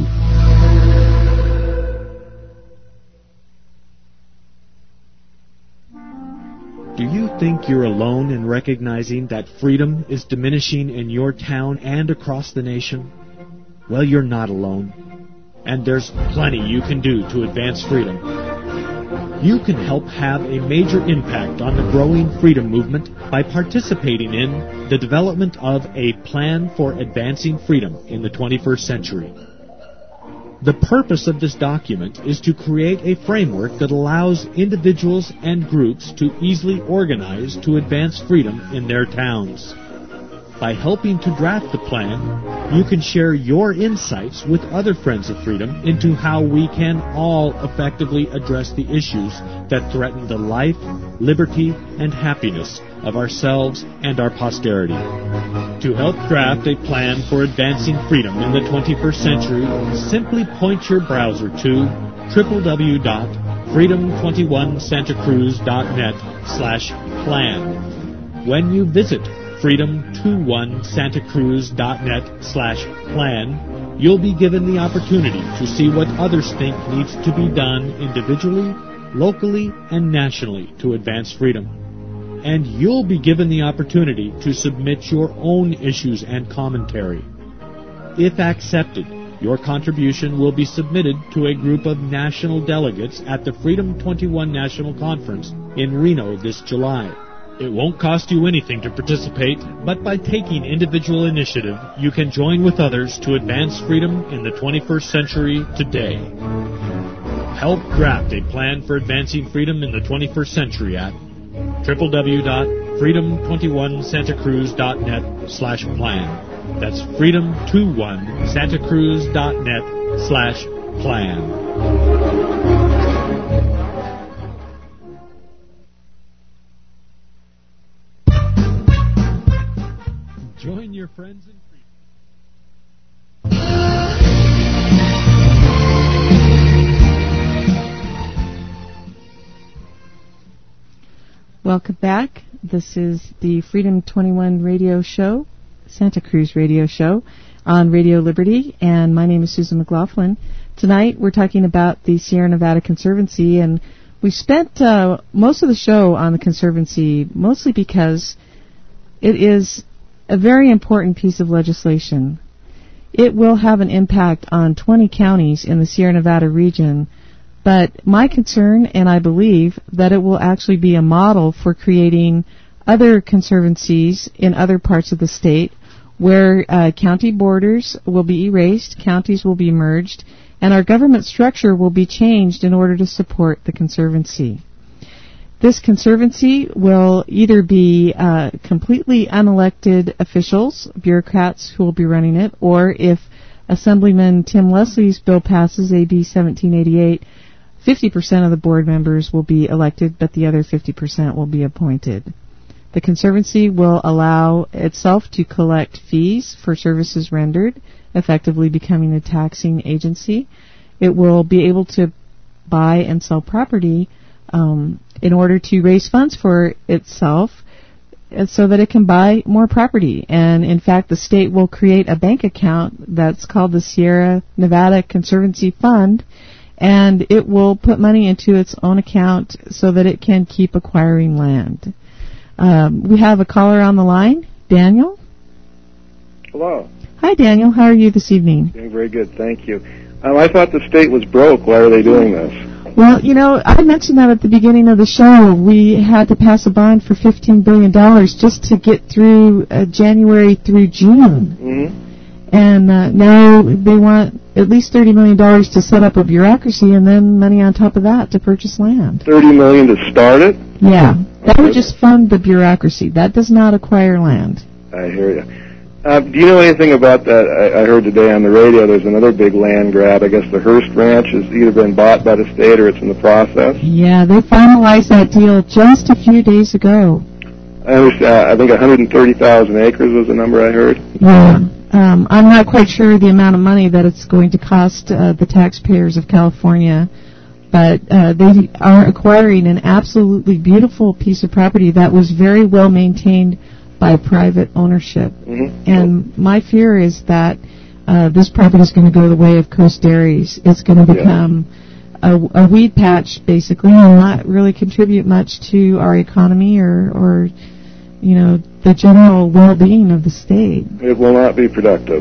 S4: Do you think you're alone in recognizing that freedom is diminishing in your town and across the nation? Well, you're not alone. And there's plenty you can do to advance freedom. You can help have a major impact on the growing freedom movement by participating in the development of a plan for advancing freedom in the 21st century. The purpose of this document is to create a framework that allows individuals and groups to easily organize to advance freedom in their towns. By helping to draft the plan, you can share your insights with other Friends of Freedom into how we can all effectively address the issues that threaten the life, liberty, and happiness of ourselves and our posterity. To help draft a plan for advancing freedom in the 21st century, simply point your browser to www.freedom21santacruz.net/plan. When you visit freedom21santacruz.net/plan, you'll be given the opportunity to see what others think needs to be done individually, locally, and nationally to advance freedom. And you'll be given the opportunity to submit your own issues and commentary. If accepted, your contribution will be submitted to a group of national delegates at the Freedom 21 National Conference in Reno this July. It won't cost you anything to participate, but by taking individual initiative, you can join with others to advance freedom in the 21st century today. Help draft a plan for advancing freedom in the 21st century at www.freedom21santacruz.net/plan. That's freedom21santacruz.net/plan. Join your friends in freedom.
S5: Welcome back. This is the Freedom 21 radio show, Santa Cruz radio show on Radio Liberty, and my name is Susan McLaughlin. Tonight we're talking about the Sierra Nevada Conservancy, and we spent most of the show on the Conservancy, mostly because it is a very important piece of legislation. It will have an impact on 20 counties in the Sierra Nevada region, but my concern, and I believe, that it will actually be a model for creating other conservancies in other parts of the state where county borders will be erased, counties will be merged, and our government structure will be changed in order to support the Conservancy. This Conservancy will either be completely unelected officials, bureaucrats who will be running it, or if Assemblyman Tim Leslie's bill passes, AB 1788, 50% of the board members will be elected, but the other 50% will be appointed. The Conservancy will allow itself to collect fees for services rendered, effectively becoming a taxing agency. It will be able to buy and sell property in order to raise funds for itself so that it can buy more property. And in fact, the state will create a bank account that's called the Sierra Nevada Conservancy Fund, and it will put money into its own account so that it can keep acquiring land. We have a caller on the line, Daniel.
S14: Hello.
S5: Hi, Daniel. How are you this evening?
S14: Doing very good, thank you. I thought the state was broke. Why are they doing this?
S5: Well, you know, I mentioned that at the beginning of the show. We had to pass a bond for $15 billion just to get through January through June.
S14: Mm-hmm.
S5: And now they want at least $30 million to set up a bureaucracy and then money on top of that to purchase land.
S14: $30 million to start it?
S5: Yeah. That would just fund the bureaucracy. That does not acquire land.
S14: I hear you. Do you know anything about that? I heard today on the radio there's another big land grab. I guess the Hearst Ranch has either been bought by the state or it's in the process.
S5: Yeah, they finalized that deal just a few days ago.
S14: I think 130,000 acres was the number I heard.
S5: Yeah. I'm not quite sure the amount of money that it's going to cost the taxpayers of California, but they are acquiring an absolutely beautiful piece of property that was very well maintained by private ownership.
S14: Mm-hmm.
S5: And my fear is that this property is going to go the way of Coast Dairies. It's going to become a weed patch, basically, and not really contribute much to our economy or the general well-being of the state.
S14: It will not be productive.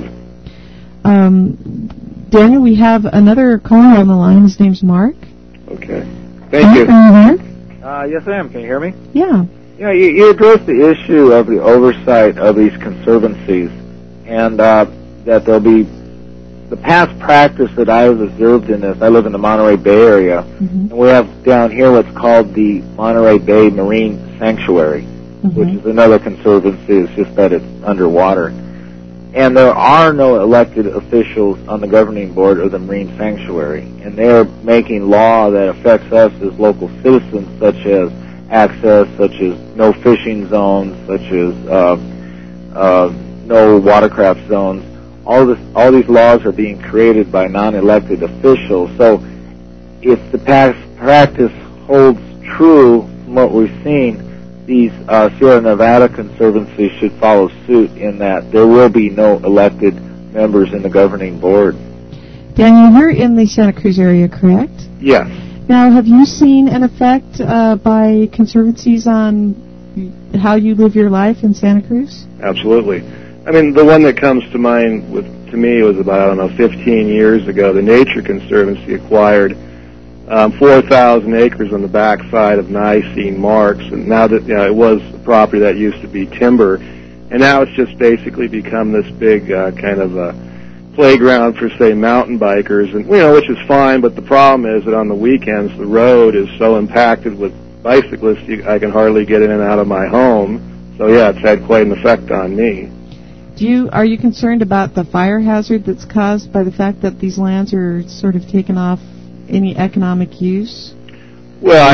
S5: Daniel, we have another caller on the line. His name's Mark.
S14: Okay. Thank you.
S5: Are you there?
S15: Yes, I am. Can you hear me?
S5: Yeah.
S15: You addressed the issue of the oversight of these conservancies, and that there'll be the past practice that I have observed in this. I live in the Monterey Bay area, and we have down here what's called the Monterey Bay Marine Sanctuary, which is another conservancy. It's just that it's underwater. And there are no elected officials on the governing board of the Marine Sanctuary, and they're making law that affects us as local citizens, such as access, such as no fishing zones, such as no watercraft zones. All these laws are being created by non-elected officials. So if the past practice holds true from what we've seen, these Sierra Nevada conservancies should follow suit in that there will be no elected members in the governing board.
S5: Daniel, you're in the Santa Cruz area, correct?
S14: Yes.
S5: Now, have you seen an effect by conservancies on how you live your life in Santa Cruz?
S14: Absolutely. I mean, the one that comes to mind to me was about, 15 years ago. The Nature Conservancy acquired 4,000 acres on the backside of Nicene Marks, and now that it was a property that used to be timber, and now it's just basically become this big kind of a playground for, say, mountain bikers, and which is fine. But the problem is that on the weekends the road is so impacted with bicyclists, I can hardly get in and out of my home. So yeah, it's had quite an effect on me.
S5: Are you concerned about the fire hazard that's caused by the fact that these lands are sort of taken off any economic use?
S14: Well,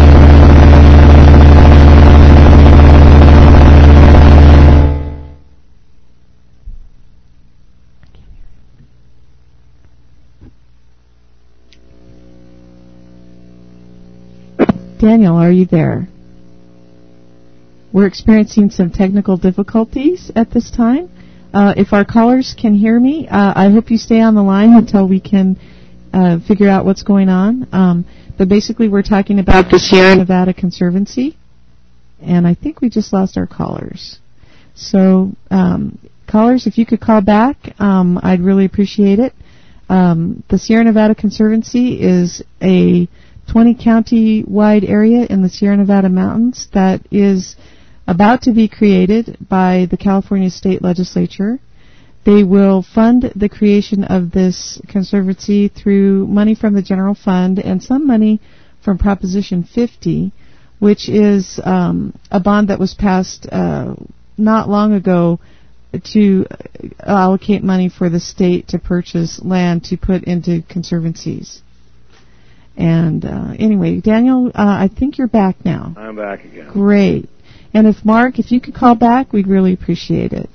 S5: Daniel, are you there? We're experiencing some technical difficulties at this time. If our callers can hear me, I hope you stay on the line until we can figure out what's going on. But basically, we're talking about the Sierra Nevada Conservancy, and I think we just lost our callers. So, callers, if you could call back, I'd really appreciate it. The Sierra Nevada Conservancy is a 20-county-wide area in the Sierra Nevada mountains that is about to be created by the California State Legislature. They will fund the creation of this conservancy through money from the general fund and some money from Proposition 50, which is a bond that was passed not long ago to allocate money for the state to purchase land to put into conservancies. And anyway, Daniel, I think you're back now.
S14: I'm back again.
S5: Great. And if you could call back, we'd really appreciate it.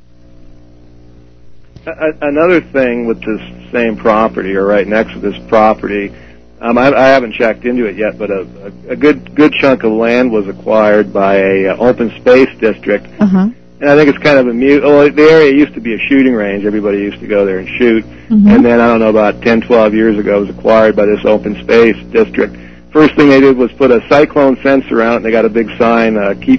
S14: Another thing with this same property, or right next to this property, I haven't checked into it yet, but a good chunk of land was acquired by a open space district.
S5: Uh-huh.
S14: And I think it's kind of the area used to be a shooting range. Everybody used to go there and shoot.
S5: Mm-hmm.
S14: And then, about 10, 12 years ago, it was acquired by this open space district. First thing they did was put a cyclone fence around it, and they got a big sign, keep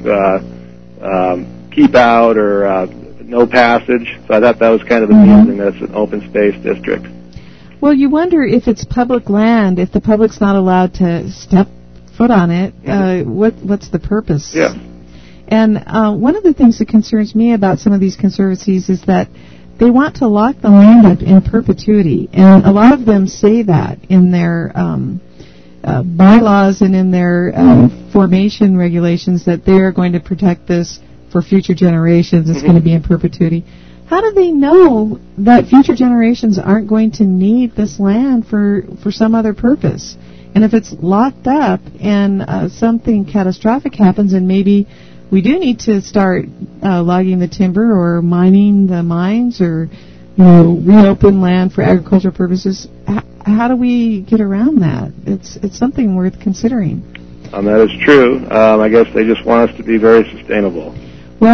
S14: out, or no passage. So I thought that was kind of amusing. That's an open space district.
S5: Well, you wonder if it's public land, if the public's not allowed to step foot on it, what's the purpose?
S14: Yeah.
S5: And one of the things that concerns me about some of these conservancies is that they want to lock the land up in perpetuity. And a lot of them say that in their bylaws and in their formation regulations, that they're going to protect this for future generations. It's going to be in perpetuity. How do they know that future generations aren't going to need this land for some other purpose? And if it's locked up and something catastrophic happens, and maybe we do need to start logging the timber or mining the mines, or reopen land for agricultural purposes, how do we get around that? It's something worth considering.
S14: That is true. I guess they just want us to be very sustainable.
S5: Well,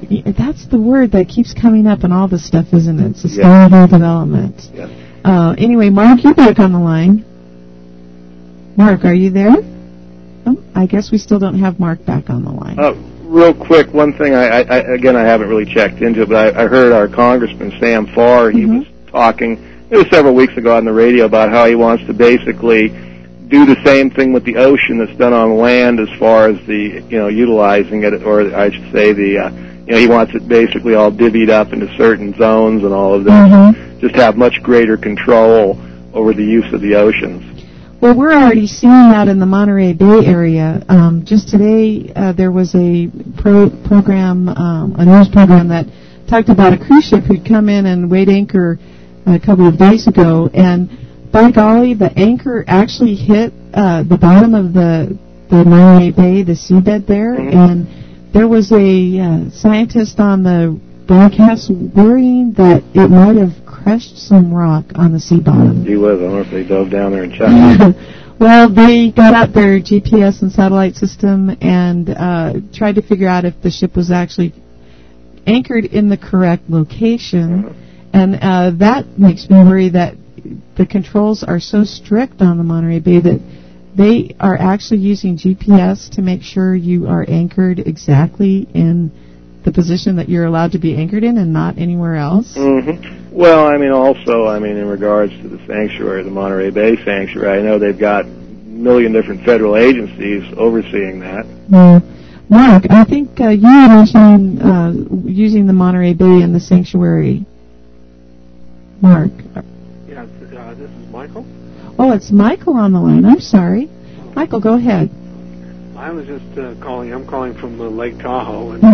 S5: That's the word that keeps coming up in all this stuff, isn't it? Sustainable development.
S14: Yes.
S5: Anyway, Mark, you're back on the line. Mark, are you there? Oh, I guess we still don't have Mark back on the line.
S14: Real quick, one thing I haven't really checked into it, but I heard our Congressman Sam Farr, he was talking, it was several weeks ago on the radio, about how he wants to basically do the same thing with the ocean that's done on land as far as the, utilizing it, or I should say he wants it basically all divvied up into certain zones and all of this, just have much greater control over the use of the oceans.
S5: Well, we're already seeing that in the Monterey Bay area. Just today, there was a program, a news program that talked about a cruise ship who'd come in and weighed anchor a couple of days ago, and by golly, the anchor actually hit the bottom of the Monterey Bay, the seabed there, and there was a scientist on the broadcast worrying that it might have crushed some rock on the sea bottom.
S14: Gee whiz, I don't know if they dove down there and checked.
S5: Well, they got out their GPS and satellite system and tried to figure out if the ship was actually anchored in the correct location, and that makes me worry that the controls are so strict on the Monterey Bay that they are actually using GPS to make sure you are anchored exactly in the position that you're allowed to be anchored in and not anywhere else.
S14: Well, also, in regards to the sanctuary, the Monterey Bay Sanctuary, I know they've got a million different federal agencies overseeing that.
S5: Well, Mark, I think you were mentioning using the Monterey Bay in the sanctuary. Mark.
S16: Yes, this is Michael.
S5: Oh, it's Michael on the line. I'm sorry. Michael, go ahead.
S16: I was just calling. I'm calling from Lake Tahoe. And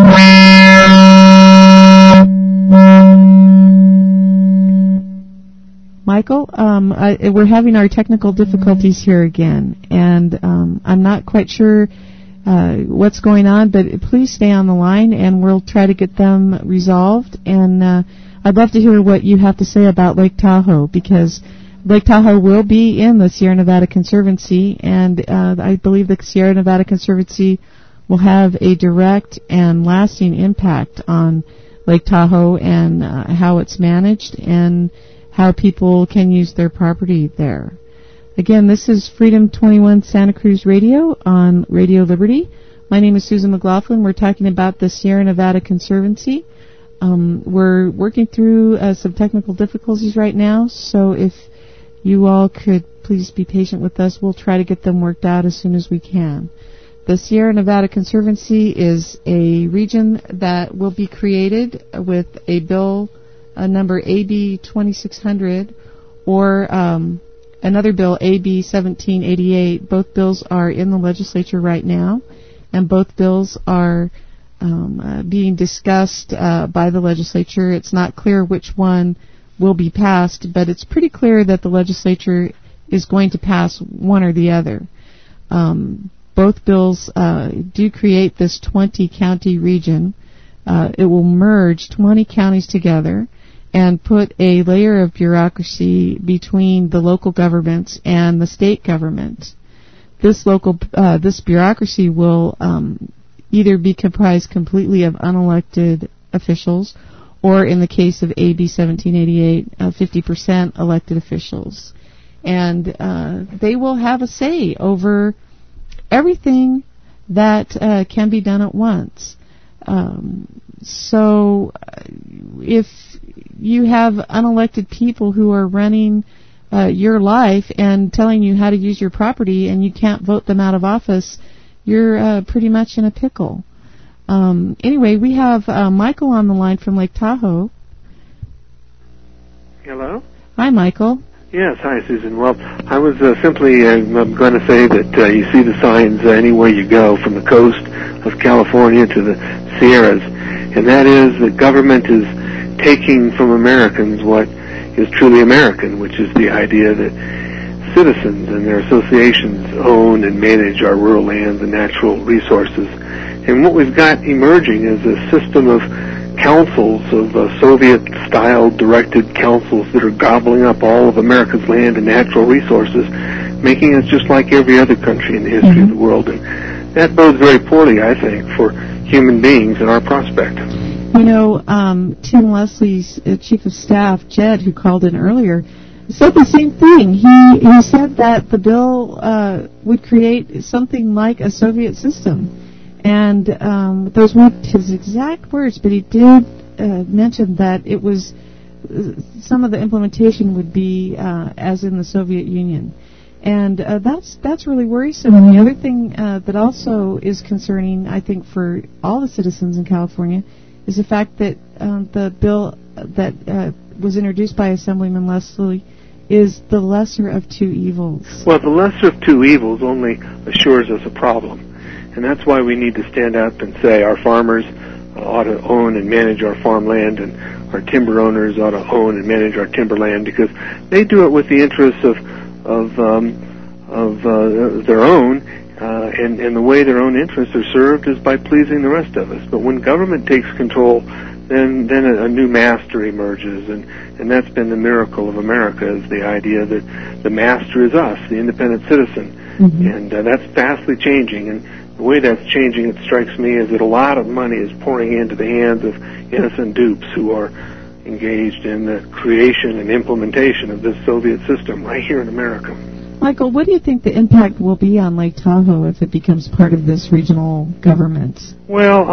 S5: Michael, we're having our technical difficulties here again, and I'm not quite sure what's going on, but please stay on the line, and we'll try to get them resolved. And I'd love to hear what you have to say about Lake Tahoe, because Lake Tahoe will be in the Sierra Nevada Conservancy, and I believe the Sierra Nevada Conservancy will have a direct and lasting impact on Lake Tahoe and how it's managed and how people can use their property there. Again, this is Freedom 21 Santa Cruz Radio on Radio Liberty. My name is Susan McLaughlin. We're talking about the Sierra Nevada Conservancy. We're working through some technical difficulties right now, so if you all could please be patient with us, we'll try to get them worked out as soon as we can. The Sierra Nevada Conservancy is a region that will be created with a bill number AB 2600 or another bill, AB 1788. Both bills are in the legislature right now, and both bills are being discussed by the legislature. It's not clear which one will be passed, but it's pretty clear that the legislature is going to pass one or the other. Both bills do create this 20-county region. It will merge 20 counties together and put a layer of bureaucracy between the local governments and the state government. This bureaucracy will either be comprised completely of unelected officials, or in the case of AB 1788, 50% elected officials. And they will have a say over everything that can be done at once. So if you have unelected people who are running your life and telling you how to use your property and you can't vote them out of office, you're pretty much in a pickle. Anyway, we have Michael on the line from Lake Tahoe.
S16: Hello?
S5: Hi, Michael.
S16: Yes, hi, Susan. Well, I was simply going to say that you see the signs anywhere you go, from the coast of California to the Sierras, and that is that government is taking from Americans what is truly American, which is the idea that citizens and their associations own and manage our rural lands and natural resources. And what we've got emerging is a system of councils, of Soviet-style directed councils that are gobbling up all of America's land and natural resources, making us just like every other country in the history of the world. And that bodes very poorly, I think, for human beings and our prospect.
S5: You know, Tim Leslie's chief of staff, Jed, who called in earlier, said the same thing. He said that the bill would create something like a Soviet system. And those weren't his exact words, but he did mention that it was some of the implementation would be as in the Soviet Union. And that's really worrisome. And the other thing that also is concerning, I think, for all the citizens in California is the fact that the bill that was introduced by Assemblyman Leslie is the lesser of two evils.
S16: Well, the lesser of two evils only assures us a problem. And that's why we need to stand up and say our farmers ought to own and manage our farmland, and our timber owners ought to own and manage our timberland, because they do it with the interests of their own, and the way their own interests are served is by pleasing the rest of us. But when government takes control, then a new master emerges, and that's been the miracle of America, is the idea that the master is us, the independent citizen. Mm-hmm. And that's vastly changing, and the way that's changing, it strikes me, is that a lot of money is pouring into the hands of innocent dupes who are engaged in the creation and implementation of this Soviet system right here in America.
S5: Michael, what do you think the impact will be on Lake Tahoe if it becomes part of this regional government?
S16: Well,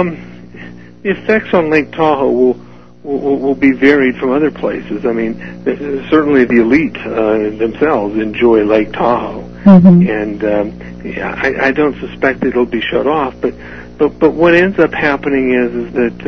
S16: the effects on Lake Tahoe will be varied from other places. I mean, certainly the elite themselves enjoy Lake Tahoe, mm-hmm. and I don't suspect it'll be shut off. But what ends up happening is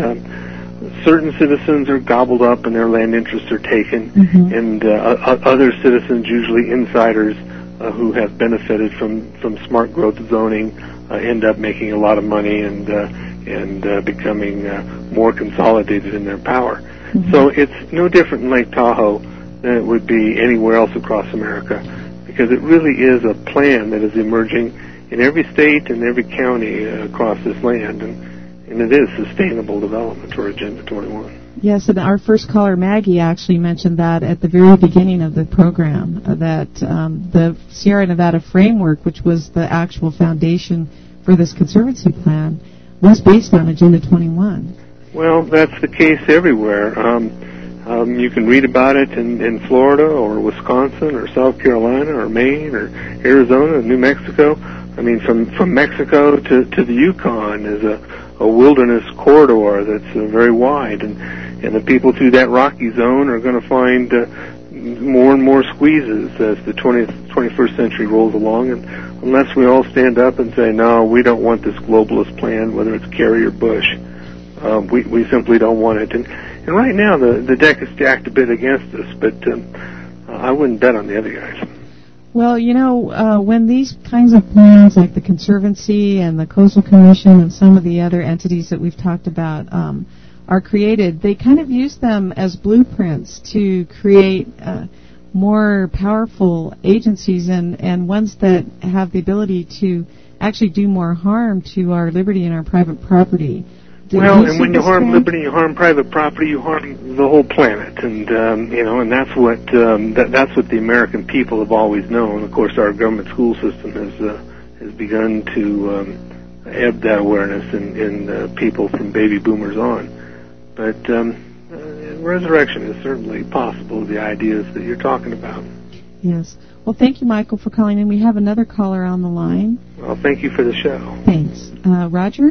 S16: that certain citizens are gobbled up and their land interests are taken, mm-hmm. and other citizens, usually insiders who have benefited from smart growth zoning, end up making a lot of money and becoming more consolidated in their power. Mm-hmm. So it's no different in Lake Tahoe than it would be anywhere else across America, because it really is a plan that is emerging in every state and every county across this land, and it is sustainable development, or Agenda 21.
S5: Yes, and our first caller, Maggie, actually mentioned that at the very beginning of the program, that the Sierra Nevada framework, which was the actual foundation for this conservancy plan, was based on Agenda 21.
S16: Well, that's the case everywhere. You can read about it in Florida or Wisconsin or South Carolina or Maine or Arizona, New Mexico. I mean, from Mexico to the Yukon is a wilderness corridor that's very wide, and the people through that rocky zone are going to find more and more squeezes as the 21st century rolls along, and unless we all stand up and say, no, we don't want this globalist plan, whether it's Kerry or Bush, we simply don't want it. And right now the deck is stacked a bit against us, but I wouldn't bet on the other guys.
S5: Well, you know, when these kinds of plans, like the Conservancy and the Coastal Commission and some of the other entities that we've talked about, are created, they kind of use them as blueprints to create more powerful agencies and ones that have the ability to actually do more harm to our liberty and our private property.
S16: Well, and when you harm liberty, you harm private property, you harm the whole planet, and and that's what that's what the American people have always known. Of course, our government school system has begun to ebb that awareness in people from baby boomers on. But resurrection is certainly possible of the ideas that you're talking about.
S5: Yes. Well, thank you, Michael, for calling in. We have another caller on the line.
S16: Well, thank you for the show.
S5: Thanks. Roger?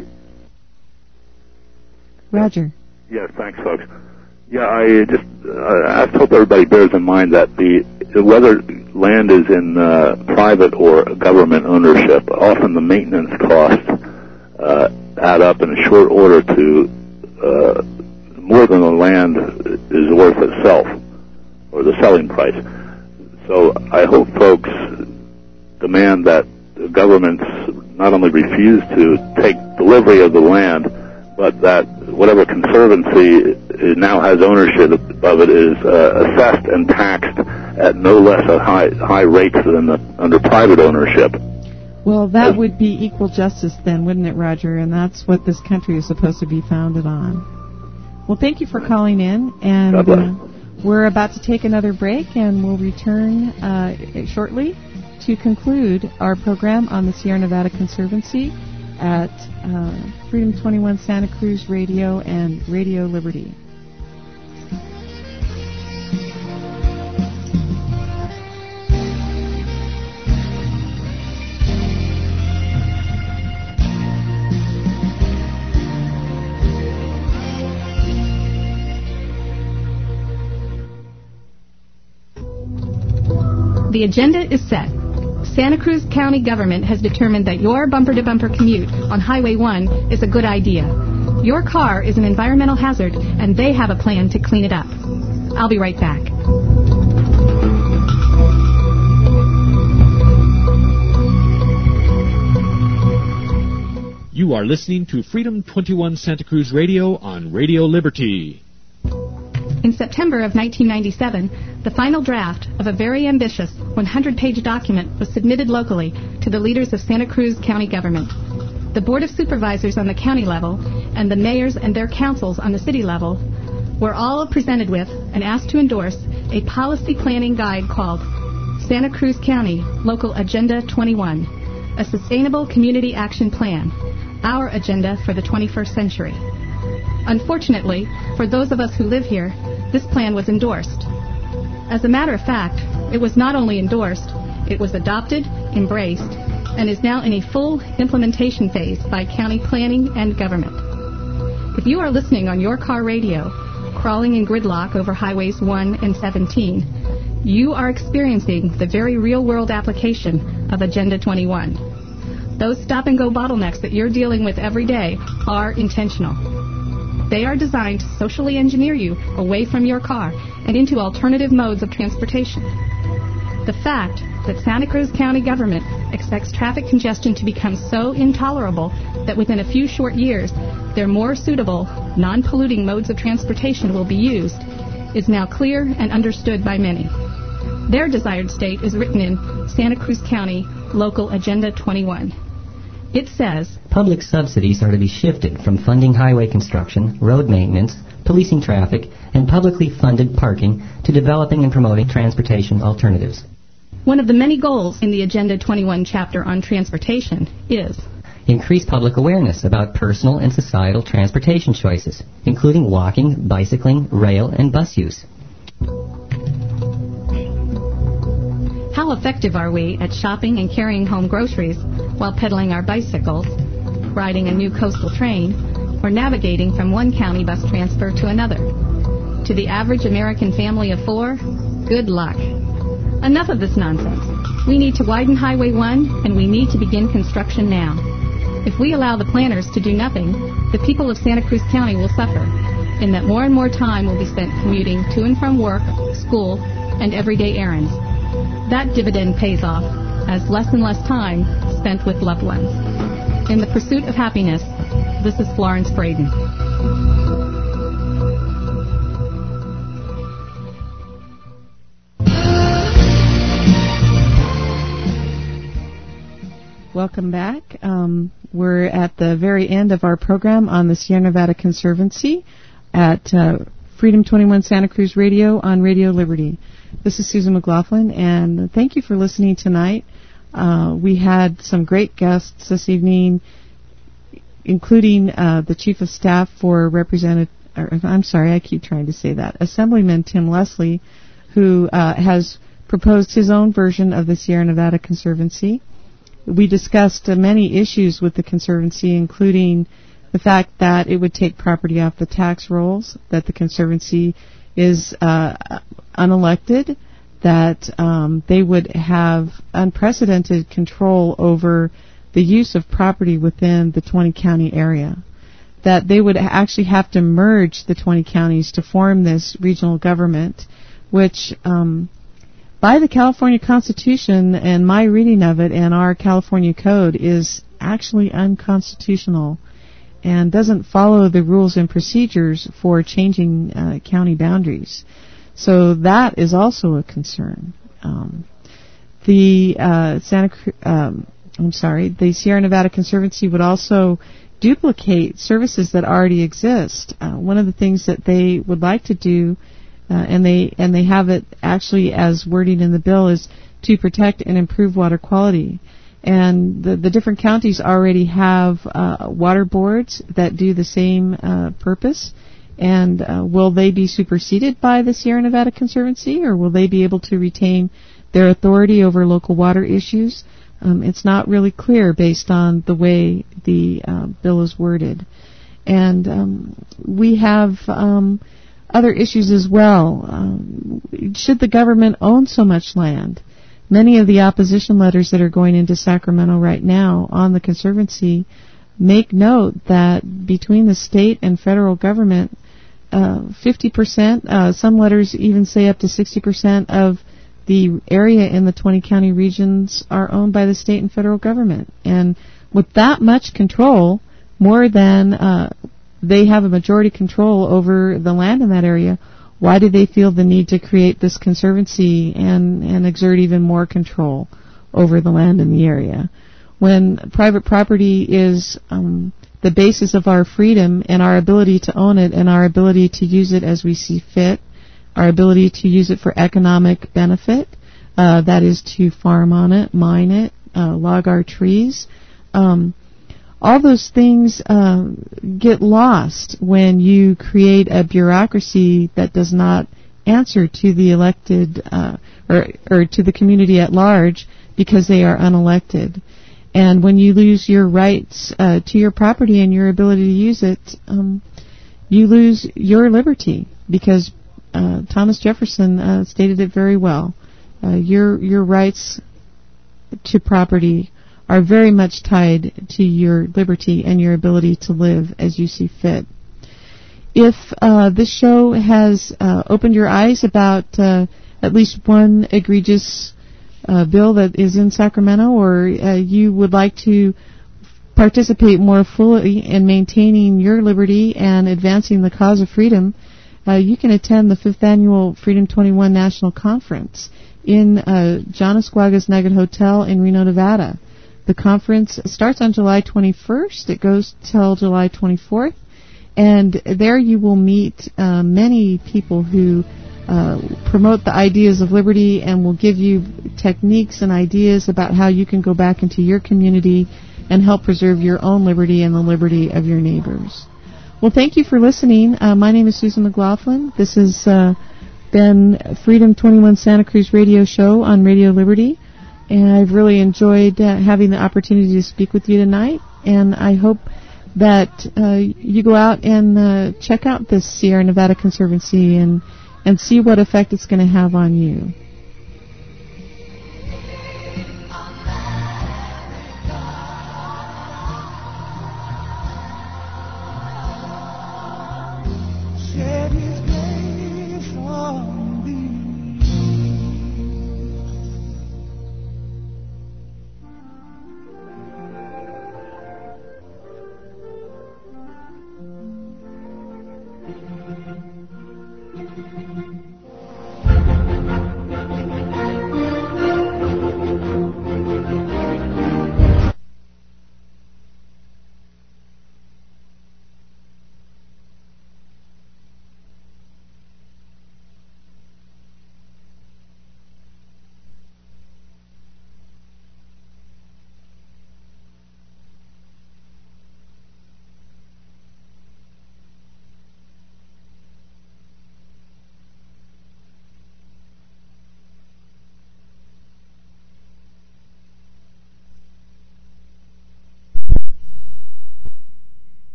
S5: Roger.
S8: Yes, thanks, folks. Yeah, I hope everybody bears in mind that whether land is in private or government ownership, often the maintenance costs add up in a short order to more than the land is worth itself, or the selling price. So I hope folks demand that the governments not only refuse to take delivery of the land, but that whatever conservancy now has ownership of it is assessed and taxed at no less a high rates than under private ownership.
S5: Well, that would be equal justice then, wouldn't it, Roger? And that's what this country is supposed to be founded on. Well, thank you for calling in, and we're about to take another break, and we'll return shortly to conclude our program on the Sierra Nevada Conservancy at Freedom 21 Santa Cruz Radio and Radio Liberty.
S9: The agenda is set. Santa Cruz County government has determined that your bumper-to-bumper commute on Highway 1 is a good idea. Your car is an environmental hazard, and they have a plan to clean it up. I'll be right back.
S4: You are listening to Freedom 21 Santa Cruz Radio on Radio Liberty.
S9: In September of 1997, the final draft of a very ambitious 100-page document was submitted locally to the leaders of Santa Cruz County government. The Board of Supervisors on the county level and the mayors and their councils on the city level were all presented with and asked to endorse a policy planning guide called Santa Cruz County Local Agenda 21, a Sustainable Community Action Plan, our agenda for the 21st century. Unfortunately, for those of us who live here, this plan was endorsed. As a matter of fact, it was not only endorsed, it was adopted, embraced, and is now in a full implementation phase by county planning and government. If you are listening on your car radio, crawling in gridlock over highways 1 and 17, you are experiencing the very real-world application of Agenda 21. Those stop-and-go bottlenecks that you're dealing with every day are intentional. They are designed to socially engineer you away from your car and into alternative modes of transportation. The fact that Santa Cruz County government expects traffic congestion to become so intolerable that within a few short years their more suitable, non-polluting modes of transportation will be used is now clear and understood by many. Their desired state is written in Santa Cruz County Local Agenda 21. It says,
S10: public subsidies are to be shifted from funding highway construction, road maintenance, policing traffic, and publicly funded parking to developing and promoting transportation alternatives.
S9: One of the many goals in the Agenda 21 chapter on transportation is
S10: increase public awareness about personal and societal transportation choices, including walking, bicycling, rail, and bus use.
S9: How effective are we at shopping and carrying home groceries while pedaling our bicycles, riding a new coastal train, or navigating from one county bus transfer to another? To the average American family of 4, good luck. Enough of this nonsense. We need to widen Highway 1, and we need to begin construction now. If we allow the planners to do nothing, the people of Santa Cruz County will suffer, in that more and more time will be spent commuting to and from work, school, and everyday errands. That dividend pays off as less and less time spent with loved ones. In the pursuit of happiness, this is Florence Braden.
S5: Welcome back. We're at the very end of our program on the Sierra Nevada Conservancy at Freedom 21 Santa Cruz Radio on Radio Liberty. This is Susan McLaughlin, and thank you for listening tonight. We had some great guests this evening, including the Chief of Staff for Assemblyman Tim Leslie, who has proposed his own version of the Sierra Nevada Conservancy. We discussed many issues with the Conservancy, including the fact that it would take property off the tax rolls, that the Conservancy is unelected, that they would have unprecedented control over the use of property within the 20-county area, that they would actually have to merge the 20 counties to form this regional government, which by the California Constitution and my reading of it and our California Code is actually unconstitutional and doesn't follow the rules and procedures for changing county boundaries. So that is also a concern. The Sierra Nevada Conservancy would also duplicate services that already exist. One of the things that they would like to do, and they have it actually as wording in the bill, is to protect and improve water quality. And the different counties already have water boards that do the same purpose. And will they be superseded by the Sierra Nevada Conservancy, or will they be able to retain their authority over local water issues? It's not really clear based on the way the bill is worded. And we have other issues as well. Should the government own so much land? Many of the opposition letters that are going into Sacramento right now on the Conservancy make note that between the state and federal government, 50%, some letters even say up to 60% of the area in the 20 county regions are owned by the state and federal government. And with that much control, more than they have a majority control over the land in that area, why do they feel the need to create this conservancy and exert even more control over the land in the area? When private property is the basis of our freedom and our ability to own it and our ability to use it as we see fit, our ability to use it for economic benefit, that is to farm on it, mine it, log our trees. All those things get lost when you create a bureaucracy that does not answer to the elected or to the community at large because they are unelected. And when you lose your rights to your property and your ability to use it, you lose your liberty, because Thomas Jefferson stated it very well. Your rights to property are very much tied to your liberty and your ability to live as you see fit. If this show has opened your eyes about at least one egregious bill that is in Sacramento, or you would like to participate more fully in maintaining your liberty and advancing the cause of freedom, you can attend the 5th Annual Freedom 21 National Conference in John Esquaga's Nugget Hotel in Reno, Nevada. The conference starts on July 21st. It goes till July 24th. And there you will meet many people who promote the ideas of liberty and will give you techniques and ideas about how you can go back into your community and help preserve your own liberty and the liberty of your neighbors. Well, thank you for listening. My name is Susan McLaughlin. This has been Freedom 21 Santa Cruz Radio Show on Radio Liberty. And I've really enjoyed having the opportunity to speak with you tonight. And I hope that you go out and check out this Sierra Nevada Conservancy and see what effect it's going to have on you.